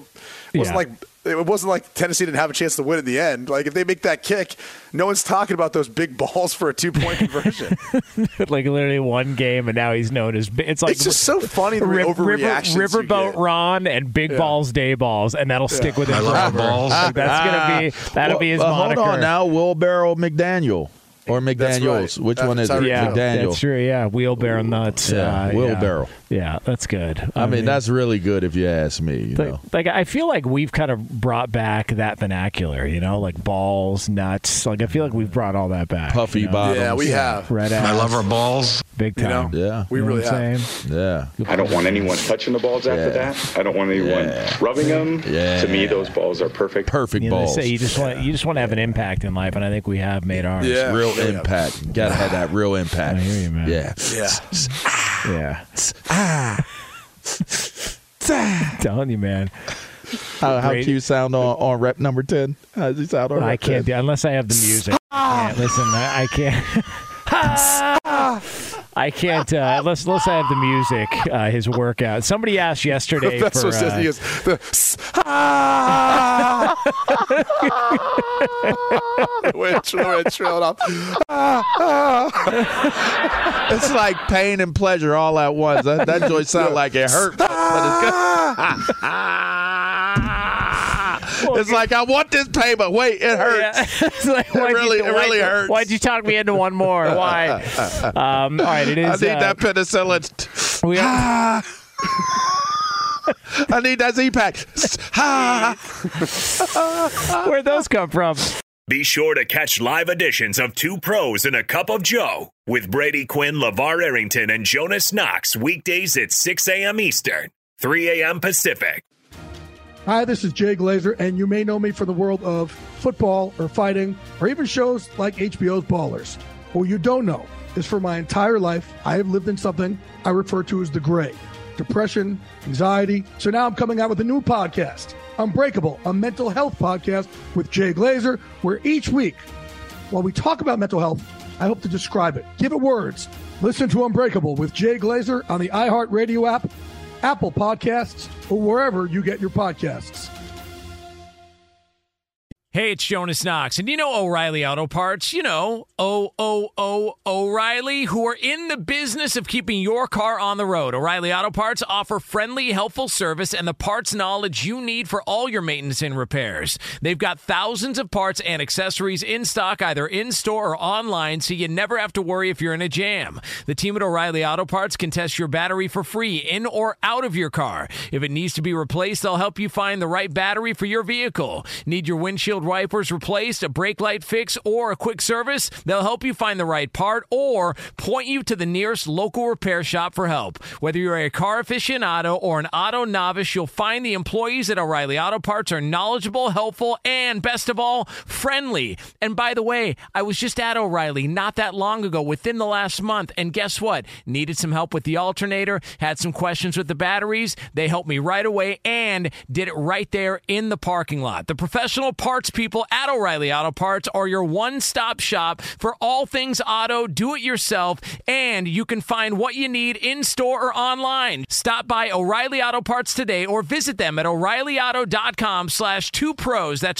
wasn't like Tennessee didn't have a chance to win in the end. Like, if they make that kick, no one's talking about those big balls for a 2-point conversion.
Like, literally one game, and now he's known as. It's
just so funny the overreactions.
Riverboat Ron and Big Balls Day Balls, and that'll stick with him forever. Balls. Like, that'll be his moniker.
Hold on now, Wheelbarrow McDaniel. Or McDaniels.
Right.
Which one is it?
Yeah,
McDaniel.
That's true, yeah. Wheelbarrow nuts.
Wheelbarrow.
Yeah, that's good.
I mean, that's really good if you ask me.
Like, I feel like we've kind of brought back that vernacular, like balls, nuts. Like, I feel like we've brought all that back.
Puffy bottoms.
Yeah, we have.
Red ass.
I love our balls.
Big time.
Yeah.
We really have.
Yeah.
I don't want anyone touching the balls after that. I don't want anyone rubbing them.
Yeah.
To me, those balls are perfect.
Perfect balls.
They say you just want to have an impact in life, and I think we have made ours.
Yeah.
Real impact. Gotta have that real impact.
I hear you, man.
Yeah.
Telling you, man.
How cute sound on rep number 10? How does he sound on
I can't do unless I have the music. Listen, I can't. I can't unless I have the music. His workout. Somebody asked yesterday
That's
for.
What says he is.
It's like pain and pleasure all at once. That joint sounds like it hurts, but it's good. It's like, I want this pain, but wait, it hurts.
Yeah. It's like,
it really hurts.
Why'd you talk me into one more? Why? All right, it is.
I need that penicillin. I need that Z-Pack.
Where'd those come from?
Be sure to catch live editions of Two Pros and a Cup of Joe with Brady Quinn, LeVar Arrington, and Jonas Knox weekdays at 6 a.m. Eastern, 3 a.m. Pacific.
Hi, this is Jay Glazer, and you may know me from the world of football or fighting or even shows like HBO's Ballers. What you don't know is for my entire life, I have lived in something I refer to as the gray. Depression, anxiety. So now I'm coming out with a new podcast, Unbreakable, a mental health podcast with Jay Glazer, where each week, while we talk about mental health, I hope to describe it. Give it words. Listen to Unbreakable with Jay Glazer on the iHeartRadio app, Apple Podcasts, or wherever you get your podcasts.
Hey, it's Jonas Knox, and you know O'Reilly Auto Parts. You know, O'Reilly, who are in the business of keeping your car on the road. O'Reilly Auto Parts offer friendly, helpful service and the parts knowledge you need for all your maintenance and repairs. They've got thousands of parts and accessories in stock, either in-store or online, so you never have to worry if you're in a jam. The team at O'Reilly Auto Parts can test your battery for free, in or out of your car. If it needs to be replaced, they'll help you find the right battery for your vehicle. Need your windshield wipers replaced, a brake light fix, or a quick service? They'll help you find the right part or point you to the nearest local repair shop for help. Whether you're a car aficionado or an auto novice, you'll find the employees at O'Reilly Auto Parts are knowledgeable, helpful, and best of all, friendly. And by the way, I was just at O'Reilly not that long ago, within the last month, and guess what? Needed some help with the alternator, had some questions with the batteries. They helped me right away and did it right there in the parking lot. The professional parts people at O'Reilly Auto Parts are your one-stop shop for all things auto, do-it-yourself, and you can find what you need in-store or online. Stop by O'Reilly Auto Parts today or visit them at O'ReillyAuto.com/2pros. That's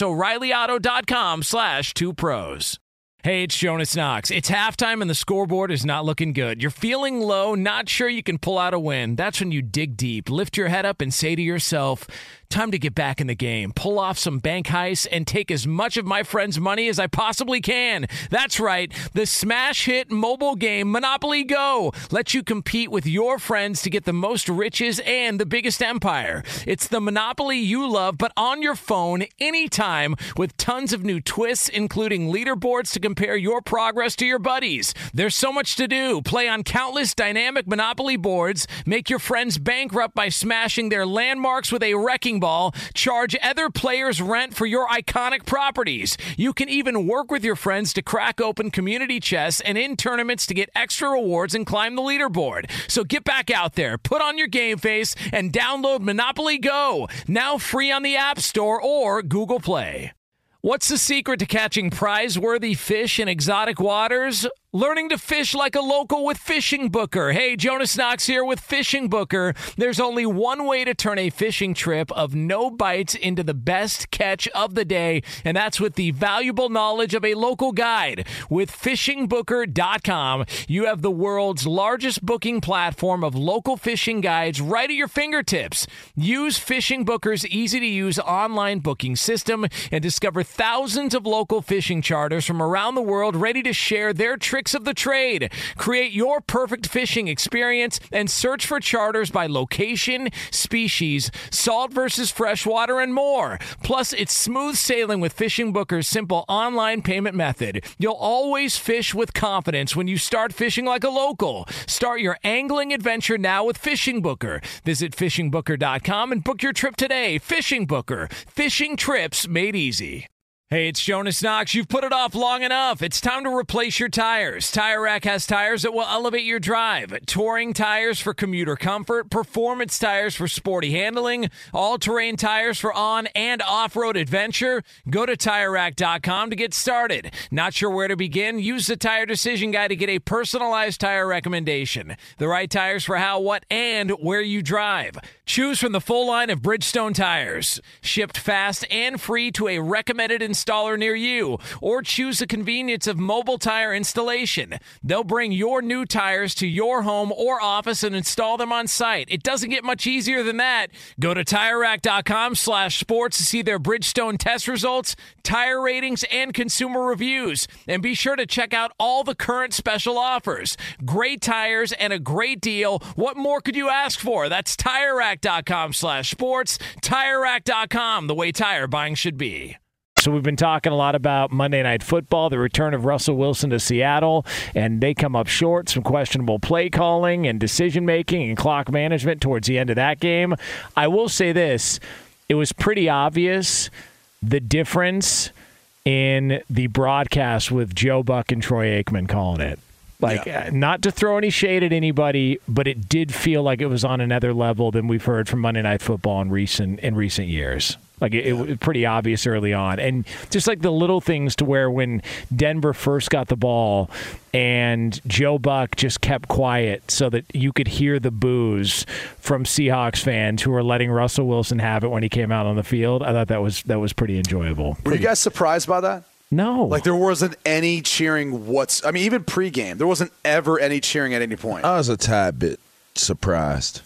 O'ReillyAuto.com/2pros. Hey, it's Jonas Knox. It's halftime and the scoreboard is not looking good. You're feeling low, not sure you can pull out a win. That's when you dig deep, lift your head up, and say to yourself, time to get back in the game, pull off some bank heists, and take as much of my friends' money as I possibly can. That's right. The smash hit mobile game Monopoly Go lets you compete with your friends to get the most riches and the biggest empire. It's the Monopoly you love, but on your phone anytime, with tons of new twists, including leaderboards to compare your progress to your buddies. There's so much to do. Play on countless dynamic Monopoly boards, make your friends bankrupt by smashing their landmarks with a wrecking ball, charge other players rent for your iconic properties. You can even work with your friends to crack open community chests and in tournaments to get extra rewards and climb the leaderboard. So get back out there, put on your game face, and download Monopoly Go, now free on the App Store or Google Play. What's the secret to catching prize-worthy fish in exotic waters? Learning to fish like a local with Fishing Booker. Hey, Jonas Knox here with Fishing Booker. There's only one way to turn a fishing trip of no bites into the best catch of the day, and that's with the valuable knowledge of a local guide. With FishingBooker.com, you have the world's largest booking platform of local fishing guides right at your fingertips. Use Fishing Booker's easy-to-use online booking system and discover thousands of local fishing charters from around the world ready to share their tricks of the trade. Create your perfect fishing experience and search for charters by location, species, salt versus freshwater, and more. Plus, it's smooth sailing with Fishing Booker's simple online payment method. You'll always fish with confidence when you start fishing like a local. Start your angling adventure now with Fishing Booker. Visit FishingBooker.com and book your trip today. Fishing Booker. Fishing trips made easy. Hey, it's Jonas Knox. You've put it off long enough. It's time to replace your tires. Tire Rack has tires that will elevate your drive. Touring tires for commuter comfort, performance tires for sporty handling, all-terrain tires for on- and off-road adventure. Go to TireRack.com to get started. Not sure where to begin? Use the Tire Decision Guide to get a personalized tire recommendation. The right tires for how, what, and where you drive. Choose from the full line of Bridgestone tires. Shipped fast and free to a recommended installer near you, or choose the convenience of mobile tire installation. They'll bring your new tires to your home or office and install them on site. It doesn't get much easier than that. Go to TireRack.com/sports to see their Bridgestone test results, tire ratings, and consumer reviews. And be sure to check out all the current special offers. Great tires and a great deal. What more could you ask for? That's TireRack.com/sports. TireRack.com, the way tire buying should be.
So we've been talking a lot about Monday Night Football, the return of Russell Wilson to Seattle, and they come up short, some questionable play calling and decision-making and clock management towards the end of that game. I will say this, it was pretty obvious the difference in the broadcast with Joe Buck and Troy Aikman calling it. Not to throw any shade at anybody, but it did feel like it was on another level than we've heard from Monday Night Football in recent years. It was pretty obvious early on. And just like the little things to where when Denver first got the ball and Joe Buck just kept quiet so that you could hear the boos from Seahawks fans who were letting Russell Wilson have it when he came out on the field. I thought that was pretty enjoyable.
Were you guys surprised by that?
No.
There wasn't any cheering even pregame. There wasn't ever any cheering at any point.
I was a tad bit surprised.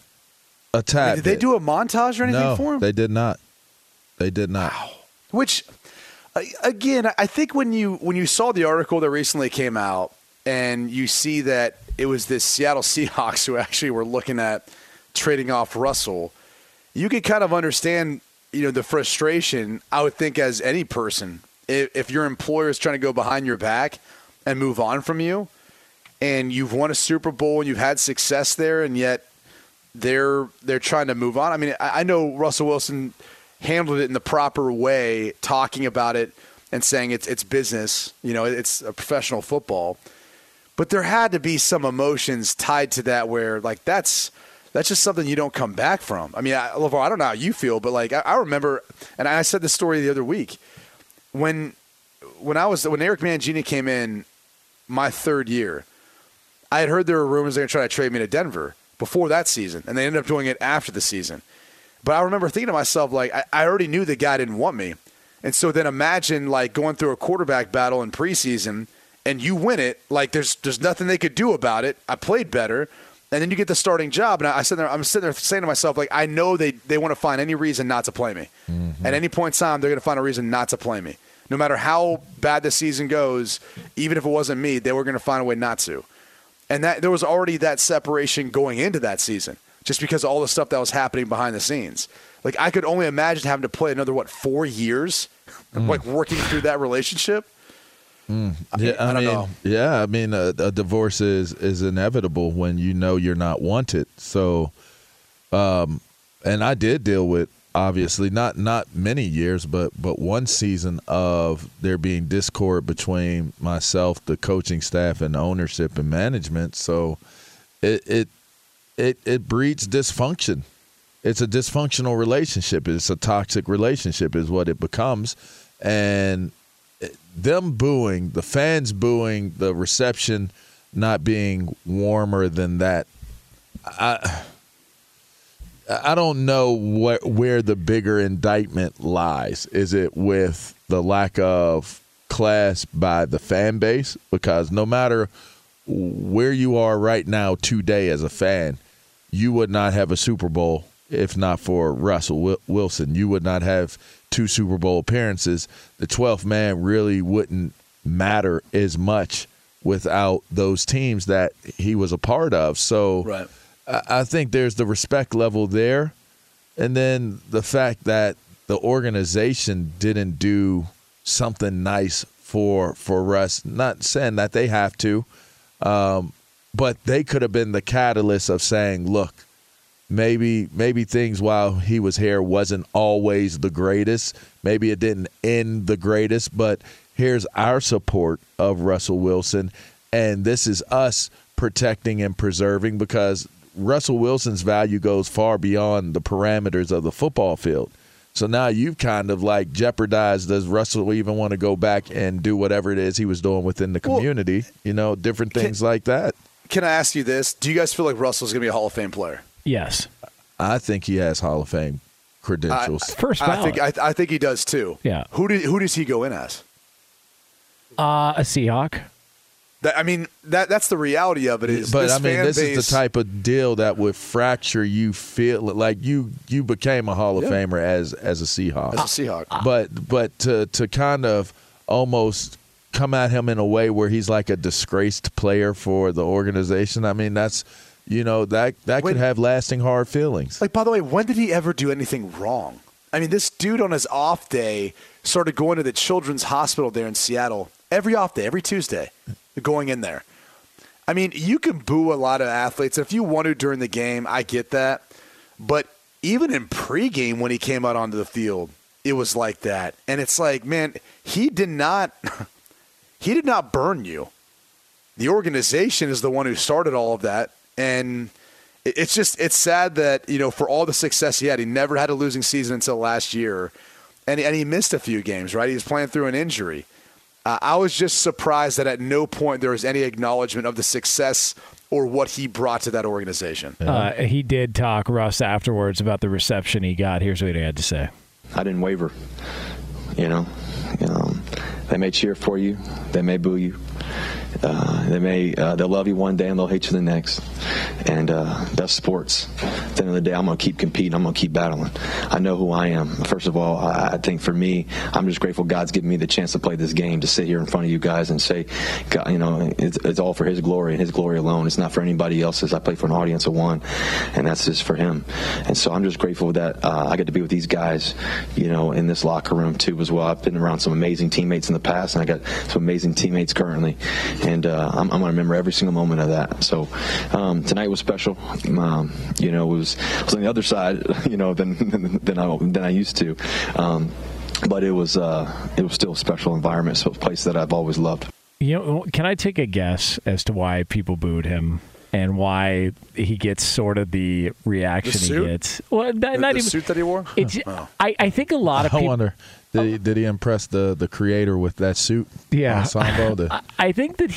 Did they do a montage or anything for him?
They did not. They did not.
Wow. Which, again, I think when you saw the article that recently came out and you see that it was this Seattle Seahawks who actually were looking at trading off Russell, you could kind of understand, the frustration, I would think, as any person. If your employer is trying to go behind your back and move on from you and you've won a Super Bowl and you've had success there and yet they're trying to move on. I mean, I know Russell Wilson handled it in the proper way, talking about it and saying it's business, it's a professional football. But there had to be some emotions tied to that where, that's just something you don't come back from. I mean, LeVar, I don't know how you feel, but, I remember, and I said this story the other week, when Eric Mangini came in my third year, I had heard there were rumors they were going to try to trade me to Denver before that season, and they ended up doing it after the season. But I remember thinking to myself, I already knew the guy didn't want me. And so then imagine, going through a quarterback battle in preseason, and you win it. There's nothing they could do about it. I played better. And then you get the starting job. And I'm sitting there saying to myself, I know they want to find any reason not to play me. Mm-hmm. At any point in time, they're going to find a reason not to play me. No matter how bad the season goes, even if it wasn't me, they were going to find a way not to. And that there was already that separation going into that season, just because of all the stuff that was happening behind the scenes. I could only imagine having to play another, 4 years, working through that relationship.
Yeah, I don't know. Yeah, I mean, a divorce is inevitable when you're not wanted. So, and I did deal with, obviously, not many years, but one season of there being discord between myself, the coaching staff, and ownership and management. So, it breeds dysfunction. It's a dysfunctional relationship. It's a toxic relationship is what it becomes. And them booing, the fans booing, the reception not being warmer than that, I don't know where the bigger indictment lies. Is it with the lack of class by the fan base? Because no matter where you are right now today as a fan, you would not have a Super Bowl if not for Russell Wilson. You would not have 2 Super Bowl appearances. The 12th man really wouldn't matter as much without those teams that he was a part of. So right. I think there's the respect level there. And then the fact that the organization didn't do something nice for Russ, not saying that they have to, but they could have been the catalyst of saying, look, maybe things while he was here wasn't always the greatest. Maybe it didn't end the greatest, but here's our support of Russell Wilson, and this is us protecting and preserving, because Russell Wilson's value goes far beyond the parameters of the football field. So now you've kind of jeopardized, does Russell even want to go back and do whatever it is he was doing within the community, different things like that. Can I ask you this? Do you guys feel like Russell's going to be a Hall of Fame player?
Yes.
I think he has Hall of Fame credentials.
First ballot.
I think he does too.
Yeah.
Who does he go in as?
A Seahawk.
That's the reality of it.
This is the type of deal that would fracture you. Feel like you became a Hall of Famer as a Seahawk.
As a Seahawk.
But to kind of almost come at him in a way where he's like a disgraced player for the organization. That's. That could have lasting hard feelings.
By the way, when did he ever do anything wrong? This dude on his off day started going to the children's hospital there in Seattle every off day, every Tuesday, going in there. You can boo a lot of athletes. If you want to during the game, I get that. But even in pregame when he came out onto the field, it was like that. And it's like, man, he did not burn you. the organization is the one who started all of that. And it's sad that, for all the success he had, he never had a losing season until last year. And he missed a few games, right? He was playing through an injury. I was just surprised that at no point there was any acknowledgement of the success or what he brought to that organization.
He did talk, Russ, afterwards about the reception he got. Here's what he had to say.
I didn't waver. They may cheer for you. They may boo you. They'll love you one day and they'll hate you the next. And that's sports. At the end of the day, I'm going to keep competing. I'm going to keep battling. I know who I am. First of all, I think for me, I'm just grateful God's given me the chance to play this game, to sit here in front of you guys and say, God, it's all for His glory and His glory alone. It's not for anybody else's. I play for an audience of one, and that's just for Him. And so I'm just grateful that I get to be with these guys, in this locker room too as well. I've been around some amazing teammates in the past, and I got some amazing teammates currently. And I'm going to remember every single moment of that. So tonight was special. It was on the other side, than I used to. But it was still a special environment. So a place that I've always loved.
Can I take a guess as to why people booed him and why he gets sort of the reaction he gets? Well,
the suit that he wore?
I think a lot of people.
I wonder. Did he impress the creator with that suit?
Yeah,
I
think that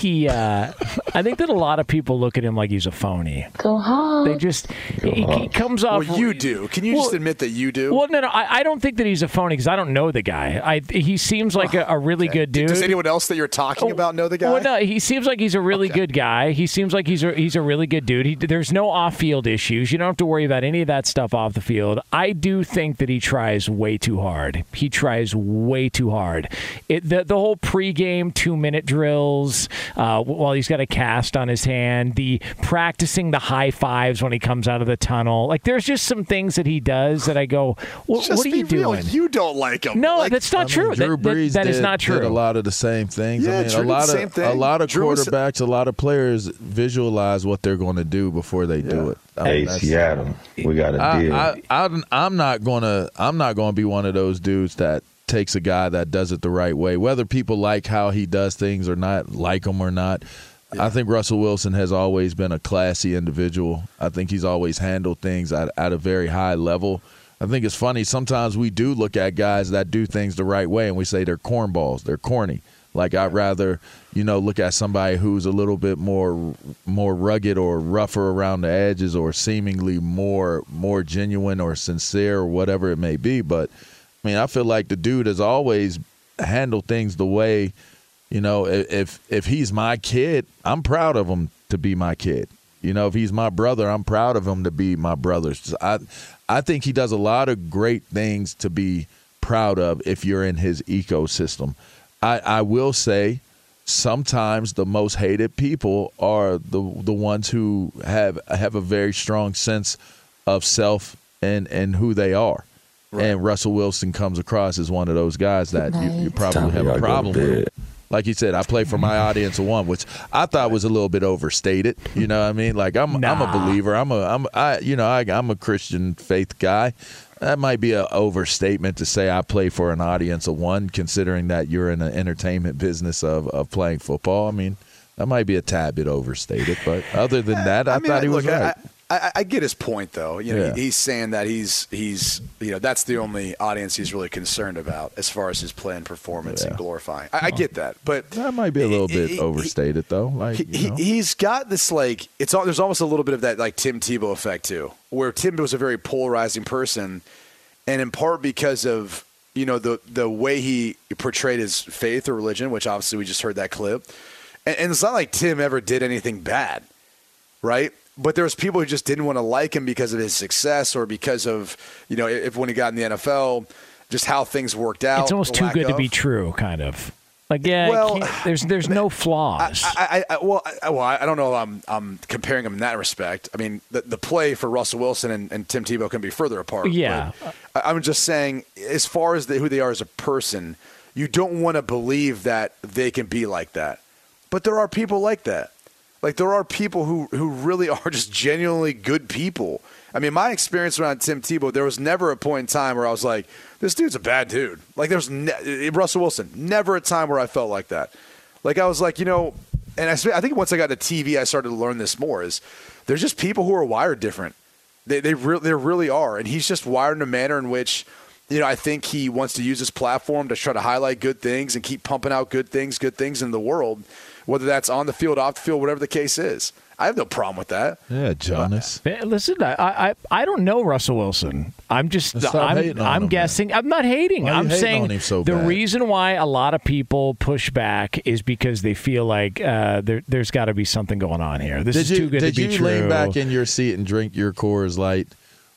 I think that a lot of people look at him like he's a phony.
Go hard.
They just he comes off.
Well, you do. Can you just admit that you do?
Well, no. I don't think that he's a phony because I don't know the guy. He seems like a really good dude.
Does anyone else that you're talking about know the guy?
Well, no. He seems like he's a really good guy. He seems like he's a really good dude. There's no off-field issues. You don't have to worry about any of that stuff off the field. I do think that he tries way too hard. He tries way too hard. The whole pregame 2-minute drills while he's got a cast on his hand, the practicing the high fives when he comes out of the tunnel. Like, there's just some things that he does that I go, what are you doing?
You don't like him.
No, that's not true.
Drew Brees
that is not true.
Did a lot of the same things.
Yeah,
a lot of quarterbacks, a lot of players visualize what they're going to do before they do it.
Hey, Seattle, we got a deal.
I'm not gonna be one of those dudes that takes a guy that does it the right way, whether people like how he does things or not, like him or not. I think Russell Wilson has always been a classy individual. I think he's always handled things at a very high level. I think it's funny, sometimes we do look at guys that do things the right way and we say they're cornballs, they're corny. Like, I'd rather, look at somebody who's a little bit more rugged or rougher around the edges or seemingly more genuine or sincere or whatever it may be. But I feel like the dude has always handled things the way, if he's my kid, I'm proud of him to be my kid. If he's my brother, I'm proud of him to be my brother. I think he does a lot of great things to be proud of if you're in his ecosystem. I will say sometimes the most hated people are the ones who have a very strong sense of self and who they are. Right. And Russell Wilson comes across as one of those guys that you probably have a problem with. Like he said, I play for my audience of one, which I thought was a little bit overstated. You know what I mean? Like, I'm a believer. I'm a Christian faith guy. That might be an overstatement to say I play for an audience of one, considering that you're in the entertainment business of playing football. That might be a tad bit overstated. But other than that, I thought he was right.
I get his point, though. He's saying that he's that's the only audience he's really concerned about as far as his play and performance and glorifying. I get that, but
that might be a little bit overstated, though. Like,
he's got this there's almost a little bit of that like Tim Tebow effect too, where Tim was a very polarizing person, and in part because of the way he portrayed his faith or religion, which obviously we just heard that clip, and it's not like Tim ever did anything bad, right? But there was people who just didn't want to like him because of his success or because of, if when he got in the NFL, just how things worked out.
It's almost too good to be true, kind of. Like, there's no flaws.
I don't know if I'm comparing him in that respect. The play for Russell Wilson and Tim Tebow can be further apart.
Yeah.
I'm just saying, as far as who they are as a person, you don't want to believe that they can be like that. But there are people like that. Like, there are people who really are just genuinely good people. My experience around Tim Tebow, there was never a point in time where I was like, this dude's a bad dude. Like, Russell Wilson, never a time where I felt like that. Like, I was like, and I think once I got to TV, I started to learn this more. Is there's just people who are wired different. They really are, and he's just wired in a manner in which, I think he wants to use his platform to try to highlight good things and keep pumping out good things in the world, whether that's on the field, off the field, whatever the case is. I have no problem with that.
Yeah, Jonas.
Listen, I don't know Russell Wilson. I'm guessing. I'm not hating. I'm saying the reason why a lot of people push back is because they feel like there's got to be something going on here. This is too good to be true.
Did you lean back in your seat and drink your Coors Light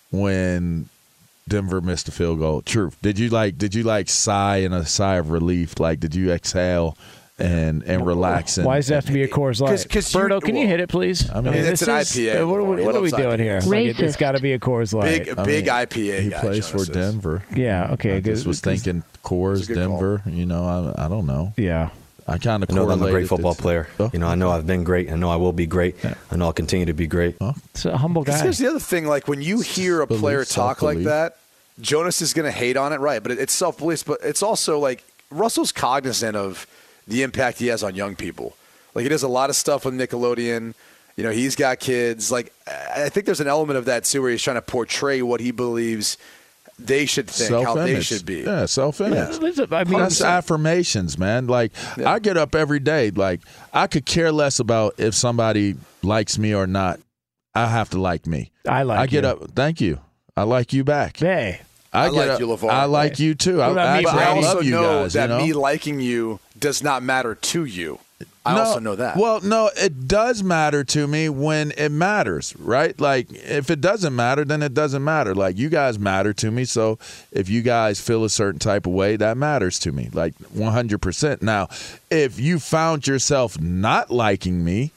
when Denver missed a field goal? True. Did you sigh in a sigh of relief? Like, did you exhale and relax?
Why does it have to be a Coors Light? Berto, can you hit it, please?
I mean, it's an IPA.
What are we doing here? It's got to be a Coors Light.
Big IPA.
He plays for Denver.
Yeah. Okay.
I just was thinking Coors, Denver. I don't know.
Yeah.
I kind of
know that I'm a great football player. I know I've been great. I know I will be great. I know I'll continue to be great.
It's a humble guy.
Here's the other thing. Like, when you hear a player talk like that, Jonas is going to hate on it, right? But it's self-belief. But it's also like Russell's cognizant of the impact he has on young people. Like, he does a lot of stuff with Nickelodeon. He's got kids. Like, I think there's an element of that too, where he's trying to portray what he believes they should think, how they should be.
Yeah, self-image.
Yeah. I mean,
that's affirmations, man. Like, I get up every day. Like, I could care less about if somebody likes me or not. I have to like me.
I
get up. Thank you. I like you back.
Hey.
I like you, LeVar.
I like you too. I
also
love you
know
guys,
that me liking you does not matter to you. I also know that.
Well, no, it does matter to me when it matters, right? Like, if it doesn't matter, then it doesn't matter. Like, you guys matter to me, so if you guys feel a certain type of way, that matters to me, like 100%. Now, if you found yourself not liking me,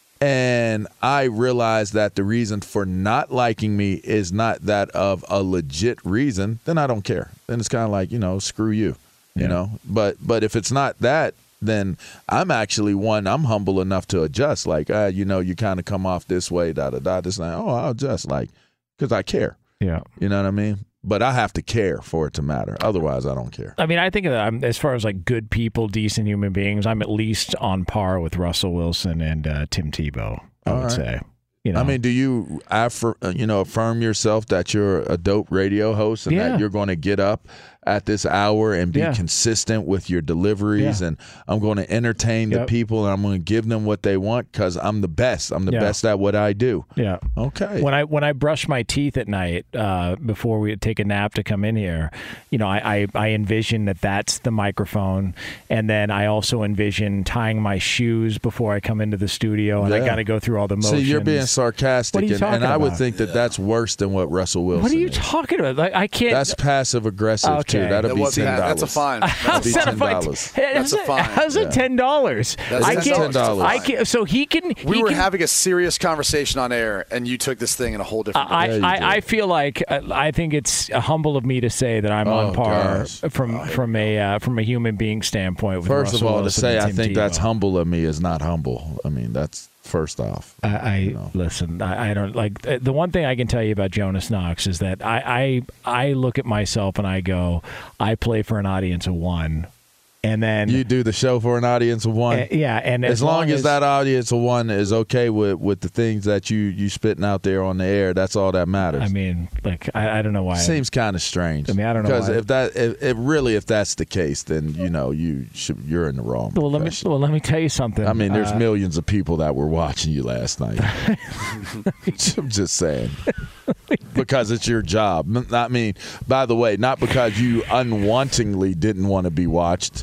and I realize that the reason for not liking me is not that of a legit reason, then I don't care. Then it's kind of like, screw you, you know. But if it's not that, then I'm actually I'm humble enough to adjust. Like, you kind of come off this way, da-da-da. This like, I'll adjust, like, because I care.
Yeah.
You know what I mean? But I have to care for it to matter. Otherwise, I don't care.
I mean, I think that as far as like good people, decent human beings, I'm at least on par with Russell Wilson and Tim Tebow, I would say.
I mean, do you affirm yourself that you're a dope radio host and that you're going to get up at this hour and be consistent with your deliveries and I'm going to entertain the people and I'm going to give them what they want because I'm the best. I'm the best at what I do.
Yeah.
Okay.
When I brush my teeth at night before we take a nap to come in here, I envision that's the microphone, and then I also envision tying my shoes before I come into the studio, and I got to go through all the motions.
See, you're being sarcastic,
what are you talking
and I would
about?
think that's worse than what Russell Wilson.
What are you
is.
talking about? Like, I can't.
That's passive aggressive.
Okay.
That'll be $10.
That's a fine.
How's
that
$10. That's a fine.
How's it $10?
That's $10.
I can't. So he can.
We were having a serious conversation on air, and you took this thing in a whole different direction.
I feel like I think it's humble of me to say that I'm on par from a human being standpoint. With
First
Russell
of all,
Wilson
to say
and
I
Tim
think
Tebow.
that's humble of me is not humble. I mean, that's first off.
Listen. I don't like the one thing I can tell you about Jonas Knox is that I look at myself and I go, I play for an audience of one. And then
you do the show for an audience of one.
And
as long as that audience of one is okay with the things that you spitting out there on the air, that's all that matters.
I mean, like I don't know why.
Seems kind of strange.
I mean, I don't know
because
why.
if that's the case, then you're in the wrong.
Well, let me tell you something.
I mean, there's millions of people that were watching you last night. I'm just saying. Because it's your job. I mean, by the way, not because you unwantingly didn't want to be watched.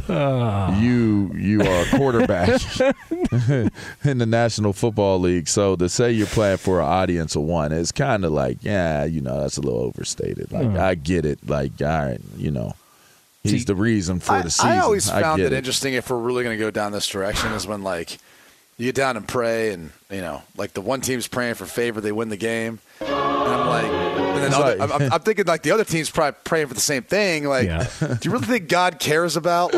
You are a quarterback in the National Football League. So to say you're playing for an audience of one is kind of like, that's a little overstated. Like, I get it. Like, all right, he's the reason for the season.
I always found it interesting if we're really going to go down this direction is when, like, you get down and pray and, like the one team's praying for favor, they win the game. And I'm like, and then I'm thinking like the other team's probably praying for the same thing. Like, do you really think God cares about like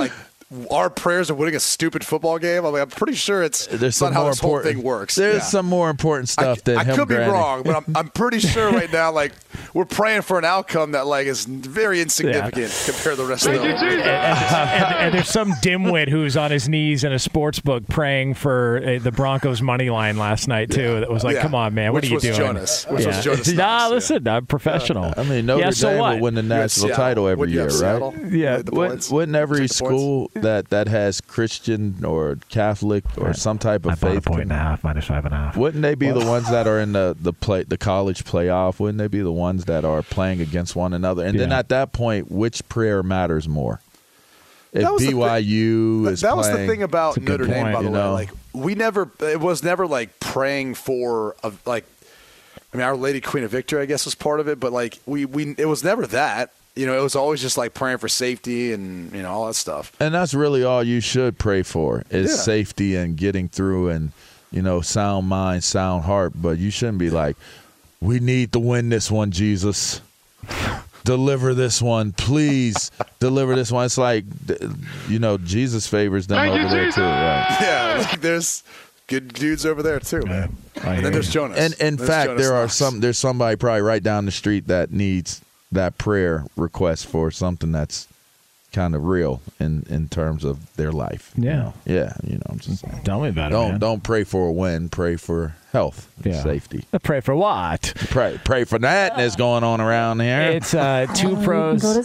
our prayers of winning a stupid football game. I mean, I'm pretty sure it's not how this whole thing works.
There's some more important stuff than him.
I could be wrong, but I'm pretty sure right now, like, we're praying for an outcome that, like, is very insignificant compared to the rest of the
and there's some dimwit who's on his knees in a sports book praying for the Broncos money line last night too. That was like, come on, man, what are you doing?
Jonas. Which was Jonas.
Listen, I'm professional.
I mean, Notre Dame will win the national title every year, right?
Yeah.
Wouldn't every school that has Christian or Catholic or some type of faith,
-1.5, -5.5.
Wouldn't they be the ones that are in the college playoff? Wouldn't they be the ones that are playing against one another? And then at that point, which prayer matters more? If BYU is
that
playing,
was the thing about Notre Dame, by the way. Like, it was never like praying for Our Lady Queen of Victory, I guess, was part of it, but like it was never that. You know, it was always just like praying for safety and, you know, all that stuff.
And that's really all you should pray for is safety and getting through and, you know, sound mind, sound heart. But you shouldn't be like, we need to win this one, Jesus. Deliver this one. Please deliver this one. It's like, you know, Jesus favors them over there too, right?
Yeah, like there's good dudes over there too, man. And then there's Jonas.
And in fact, there's somebody probably right down the street that needs that prayer request for something that's kind of real in terms of their life.
Yeah.
I'm just saying.
Tell me about it, man.
Don't pray for a win. Pray for health and safety.
Pray for what?
Pray for that that's going on around here.
It's two pros.
Go to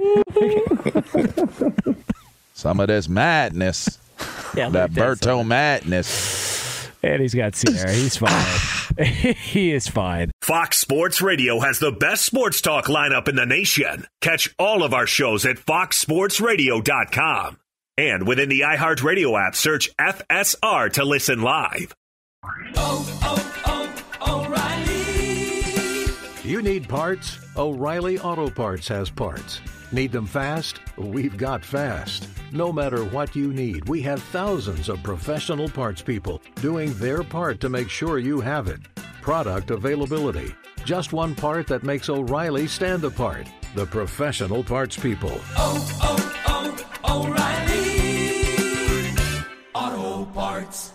sleep.
Some of this madness. That Berto madness.
And he's got Sierra. He's fine. He is fine.
Fox Sports Radio has the best sports talk lineup in the nation. Catch all of our shows at foxsportsradio.com. And within the iHeartRadio app, search FSR to listen live.
O'Reilly.
You need parts? O'Reilly Auto Parts has parts. Need them fast? We've got fast. No matter what you need, we have thousands of professional parts people doing their part to make sure you have it. Product availability. Just one part that makes O'Reilly stand apart. The professional parts people.
O'Reilly Auto Parts.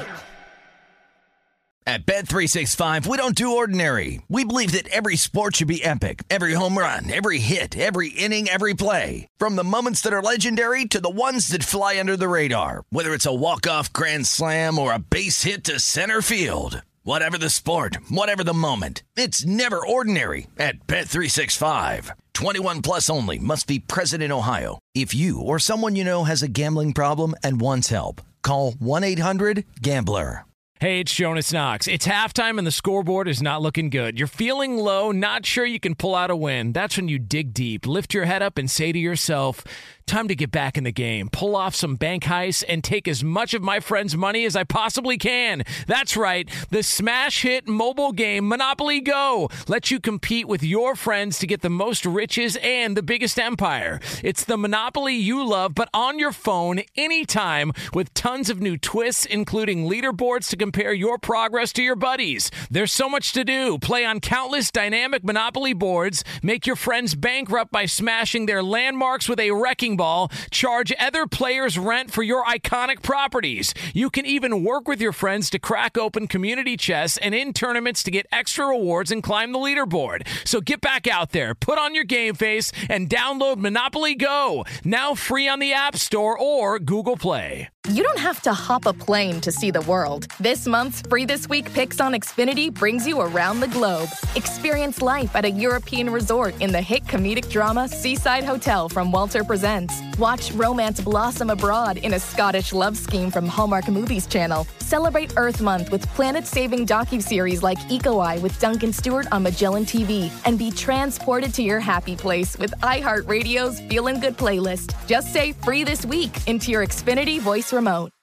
At Bet365, we don't do ordinary. We believe that every sport should be epic. Every home run, every hit, every inning, every play. From the moments that are legendary to the ones that fly under the radar. Whether it's a walk-off grand slam or a base hit to center field. Whatever the sport, whatever the moment, it's never ordinary at Bet365. 21 plus only. Must be present in Ohio. If you or someone you know has a gambling problem and wants help, call 1-800-GAMBLER.
Hey, it's Jonas Knox. It's halftime and the scoreboard is not looking good. You're feeling low, not sure you can pull out a win. That's when you dig deep, lift your head up and say to yourself, time to get back in the game, pull off some bank heists, and take as much of my friends' money as I possibly can. That's right. The smash hit mobile game Monopoly Go lets you compete with your friends to get the most riches and the biggest empire. It's the Monopoly you love, but on your phone anytime with tons of new twists, including leaderboards to compare your progress to your buddies. There's so much to do. Play on countless dynamic Monopoly boards, make your friends bankrupt by smashing their landmarks with a wrecking ball, charge other players rent for your iconic properties. You can even work with your friends to crack open community chests and in tournaments to get extra rewards and climb the leaderboard. So get back out there, put on your game face, and download Monopoly Go, now free on the App Store or Google Play.
You don't have to hop a plane to see the world. This month's Free This Week Picks on Xfinity brings you around the globe. Experience life at a European resort in the hit comedic drama Seaside Hotel from Walter Presents. Watch romance blossom abroad in a Scottish love scheme from Hallmark Movies Channel. Celebrate Earth Month with planet-saving docuseries like Eco Eye with Duncan Stewart on Magellan TV. And be transported to your happy place with iHeartRadio's Feelin' Good playlist. Just say Free This Week into your Xfinity voice remote.